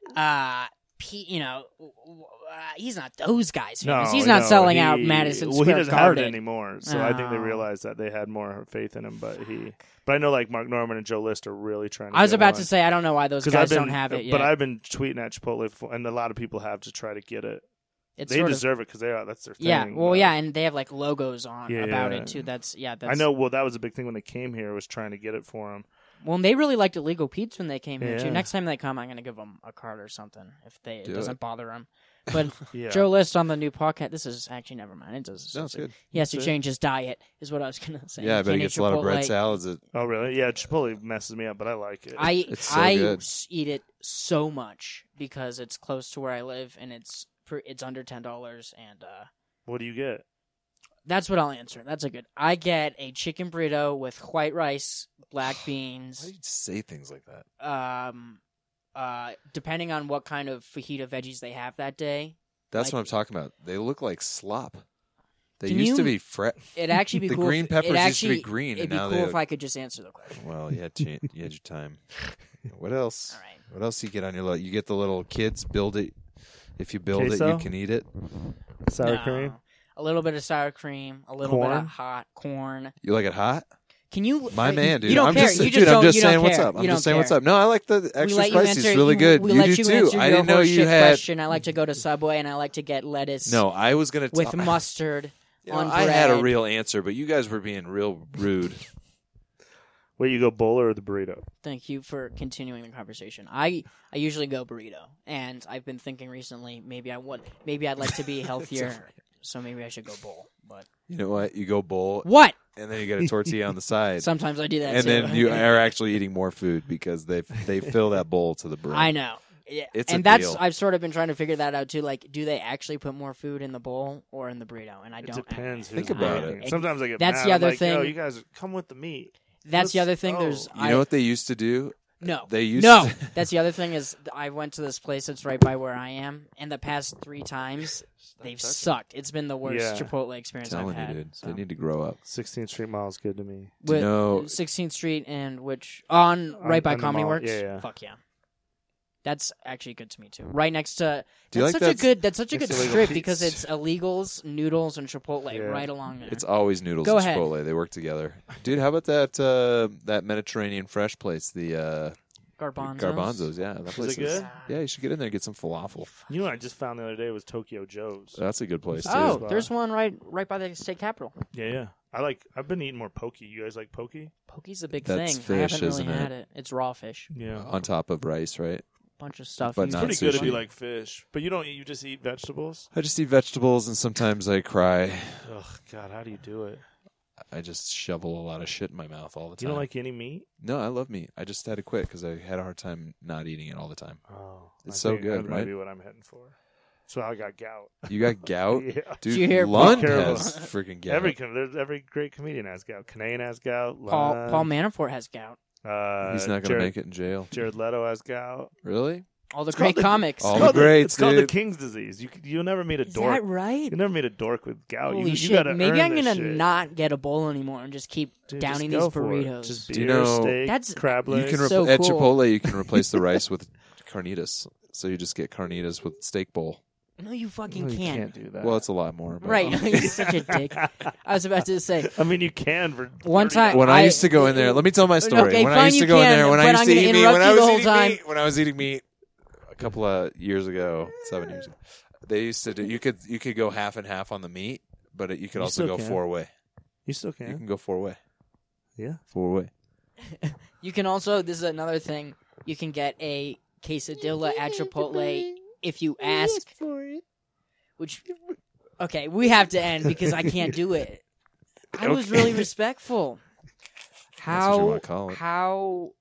He's not those guys. No, Famous. He's not selling out he- Madison Well, Square he doesn't Garden. have it anymore, so I think they Oh. realized that they had more faith in him. But I know like Mark Norman and Joe List are really trying to. I was get about one. to say I don't know why those 'Cause guys I've been, don't have it yet. But I've been tweeting at Chipotle, and a lot of people have to try to get it. it's They sort deserve it because that's their thing. yeah. Well, but- yeah, and they have like logos on Yeah, about yeah. it too. That's I know. Well, that was a big thing when they came here, was trying to get it for them. Well, and they really liked Illegal Pete's when they came here Yeah. too. Next time they come, I'm going to give them a card or something if it Do doesn't it. bother them. But Yeah. Joe List on the new podcast. This is actually never mind. It does. No, it's good. He has to That's it. change his diet, is what I was going to say. Yeah, I He bet he can't gets eat a lot of bread Chipotle. salads. Oh, really? Yeah, Chipotle messes me up, but I like it. It's so I good. eat it so much because it's close to where I live and it's under $10 and What do you get? that's what I'll answer. That's a good. I get a chicken burrito with white rice, black Why beans. do you say things like that? Depending on what kind of fajita veggies they have that day, That's like- what I'm talking about. They look like slop. They Can used to you- be fret. it'd actually be The cool. green if, peppers it'd used to be actually- green, It'd and be now cool they- if I could just answer the question. Well, you had your time. What else? All right. What else you get on your list? You get the little kids build it. If you build it, Queso? you can eat it. Sour No. cream? A little bit of sour cream, a little bit Corn? of hot corn. You like it hot? Can you? My man, dude. You don't I'm care. just, you just dude, don't, I'm just you saying don't what's care. up. I'm You just don't saying what's care. up. No, I like the We extra let you spicy. answer, It's really good. We You let do you too. answer I your didn't know you horseshit had. question. I like to go to Subway and I like to get lettuce. No, I was gonna. with mustard on I bread. had a real answer, but you guys were being real rude. Wait, you go bowler or the burrito? Thank you for continuing the conversation. I usually go burrito, and I've been thinking recently maybe I'd like to be healthier, so maybe I should go bowl. But You know what? You go bowl, what? and then you get a tortilla on the side, Sometimes I do that and too. then you are actually eating more food because they fill that bowl to the brim. I know. Yeah. It's and a that's deal. I've sort of been trying to figure that out too. Like, do they actually put more food in the bowl or in the burrito? And I It don't. depends. Think who's about making it. Sometimes I get That's mad. the other I'm like, thing. Yo, you guys come with the meat. That's the Let's other thing. go. There's You know what they used to do? No. They used No. to. That's the other thing is I went to this place that's right by where I am, and the past 3 times they've sucked. It's been the worst Yeah. Chipotle experience I'm I've telling had. you, dude. So. They need to grow up. 16th Street Mall is good to me. Do you With know- 16th Street and which on right by on the Comedy mall. Works. Yeah. Fuck yeah. That's actually good to me too. Right next to Do you that's like such a that- good that's such a Next good to Legal strip Pete's. because it's illegals, noodles, and Chipotle Yeah. right along there. It's always noodles Go and ahead. Chipotle. They work together, dude. How about that Mediterranean fresh place, the Garbanzos. Yeah, that Is place it good? Yeah, you should get in there and get some falafel. You know what I just found the other day was Tokyo Joe's. That's a good place too. Oh, Wow. there's one right by the state capitol. Yeah. I've been eating more poke. You guys like poke? Poke's a big That's thing. I fish, haven't really isn't it? had it. It's raw fish. Yeah. On top of rice, right? Bunch of stuff. But You- not Pretty good if sushi. you like fish. But you don't eat, you just eat vegetables? I just eat vegetables and sometimes I cry. Ugh, God, how do you do it? I just shovel a lot of shit in my mouth all the time. You don't like any meat? No, I love meat. I just had to quit because I had a hard time not eating it all the time. Oh. It's I so think good, that might right? be what I'm heading for. So I got gout. You got gout? Yeah. Dude, Did you hear- Lund Be careful. has freaking gout. Every great comedian has gout. Kinane has gout. Paul Lund, Manafort has gout. He's not going to make it in jail. Jared Leto has gout. Really? All the It's great called the- comics. All It's the called greats, It's called the dude. King's disease. You'll never meet a Is dork. that right? You never meet a dork with gout. Holy you shit! gotta Maybe earn I'm this gonna shit. not get a bowl anymore and just keep Dude, downing just these go for it. burritos. Just Do beer, you know- steak, That's- crab You legs. can So at cool. Chipotle, you can replace the rice with carnitas. So you just get carnitas with steak bowl. No, you fucking No, you can't. can't do that. Well, it's a lot more. But Right? You're such a dick. I was about to say. I mean, you can for One 30 time- when I used to go in there, let me tell my story. Okay, when I fine, used to you go in can, there, when I but used I'm to gonna eat meat, interrupt when you I the was whole eating time. meat, when I was eating meat a couple of years ago, 7 years ago, they used to do. You could go half and half on the meat, but you could You also still go can. 4-way. You still You can. can go 4-way. Yeah. 4-way. You can also. This is another thing. You can get a quesadilla at Chipotle if you ask. Which, okay, we have to end because I can't do it. I was Okay. really respectful. That's what you wanna call it. How?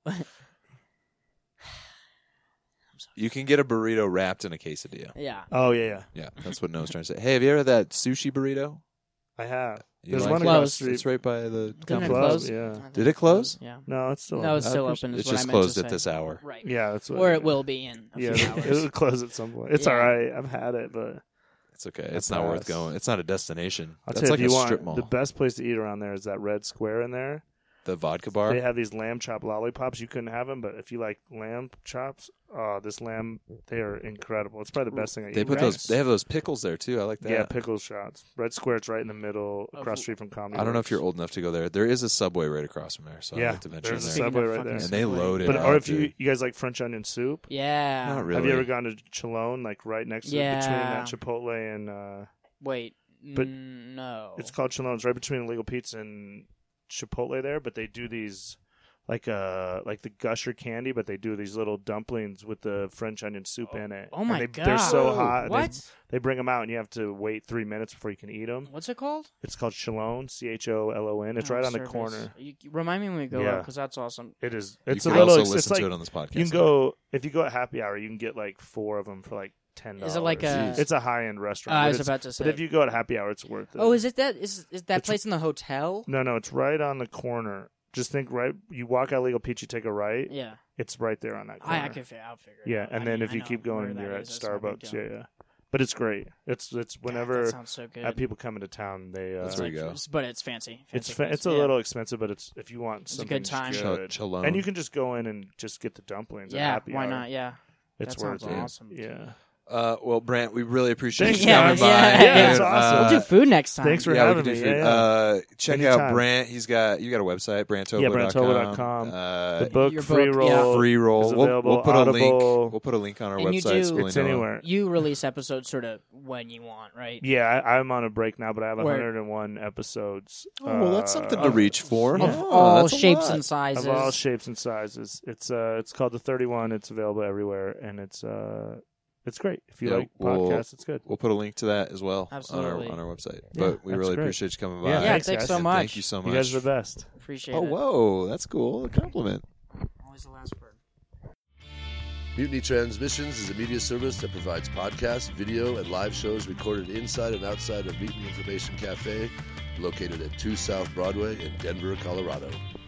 You can get a burrito wrapped in a quesadilla. Yeah. Oh yeah. Yeah, that's what Noah's trying to say. Hey, have you ever had that sushi burrito? I have. You There's like one it? across Closed. the street. It's right by the Didn't it company. Closed, close? yeah. I think Did it close? Yeah. No, it's still. No, it's still It's open. Is it's what just I meant closed to at say. this hour. Right. Yeah, that's what. Or it will be in a Yeah, few it'll hours. close at some point. It's Yeah. all right. I've had it, but It's okay. It's That's not worth us. going. It's not a destination. I'll That's tell like you, if a you want strip mall. the best place to eat around there is that red square in there. The vodka bar. They have these lamb chop lollipops. You couldn't have them, but if you like lamb chops, this lamb, they are incredible. It's probably the best thing I eat. They put Right. those. They have those pickles there too. I like that. Yeah, pickle shots. Red Square, it's right in the middle, Of- across the street from Comedy I don't know if Works. you're old enough to go there. There is a Subway right across from there, so I'd Yeah, like to venture in there's a there. Speaking Subway of right fucking there. And they Subway. load it But up, or if dude. you guys like French onion soup, Yeah. Not really. have you ever gone to Chalone, like right next to Yeah. between that Chipotle and Wait. But no. it's called Chalone. It's right between Legal Pete's and Chipotle there. But they do these like the Gusher candy, but they do these little dumplings with the French onion soup in it. Oh my and god. They're so hot. and What? They bring them out, and you have to wait 3 minutes before you can eat them. What's it called? It's called Chalone, Cholon. It's right on the Service. corner. You remind me when we go Yeah. out because that's awesome. It is. You It's can a little. also It's listen like to it on this podcast. you can go if you go at happy hour. You can get like 4 of them for like $10. Is it like a- It's a high end restaurant. I but was it's- about to say. But if you go at happy hour, it's worth it. Oh, is it that? Is that It's- place in the hotel? No, it's right on the corner. Just think right. You walk out Legal Peach, you take a right. Yeah. It's right there on that corner. I can I'll figure it Yeah, out. and I then mean, if I you know keep where going, that you're at is. That's no big Starbucks. deal. Yeah. But it's great. It's God, whenever that sounds so good. people come into town, they. That's where you go. But it's fancy. It's fancy, it's a yeah. little expensive, but it's if you want It's a something good time. good. Chalone. And you can just go in and just get the dumplings. at Yeah. happy why hour. not? Yeah. It's That worth sounds it. awesome. Yeah. Well, Brant, we really appreciate Thanks, you guys. coming by. Yeah, it's And, awesome. We'll do food next time. Thanks for Yeah, we having can do me. food. Yeah. Check Anytime. out Brant. You got a website, brantoba.com. Yeah, brantoba.com. The book, Your Free book, Roll. yeah. Free Roll. is We'll available. put a link. Audible. We'll put a link on our And you website. do- Schooling It's Noah. anywhere. You release episodes sort of when you want, right? Yeah, I'm on a break now, but I have Where- 101 episodes. Oh, well, that's something to reach for. Of Oh, all that's a shapes lot. and sizes. Of all shapes and sizes. It's called The 31. It's available everywhere, and it's great. If you Yeah, like we'll- podcasts, it's good. We'll put a link to that as well Absolutely. on our website. Yeah, But we that's really great. appreciate you coming by. Yeah, Yeah, thanks, thanks guys. so And much. Thank you so much. You guys are the best. Appreciate Oh, it. whoa, that's cool. A compliment. Always the last word. Mutiny Transmissions is a media service that provides podcasts, video, and live shows recorded inside and outside of Mutiny Information Cafe, located at 2 South Broadway in Denver, Colorado.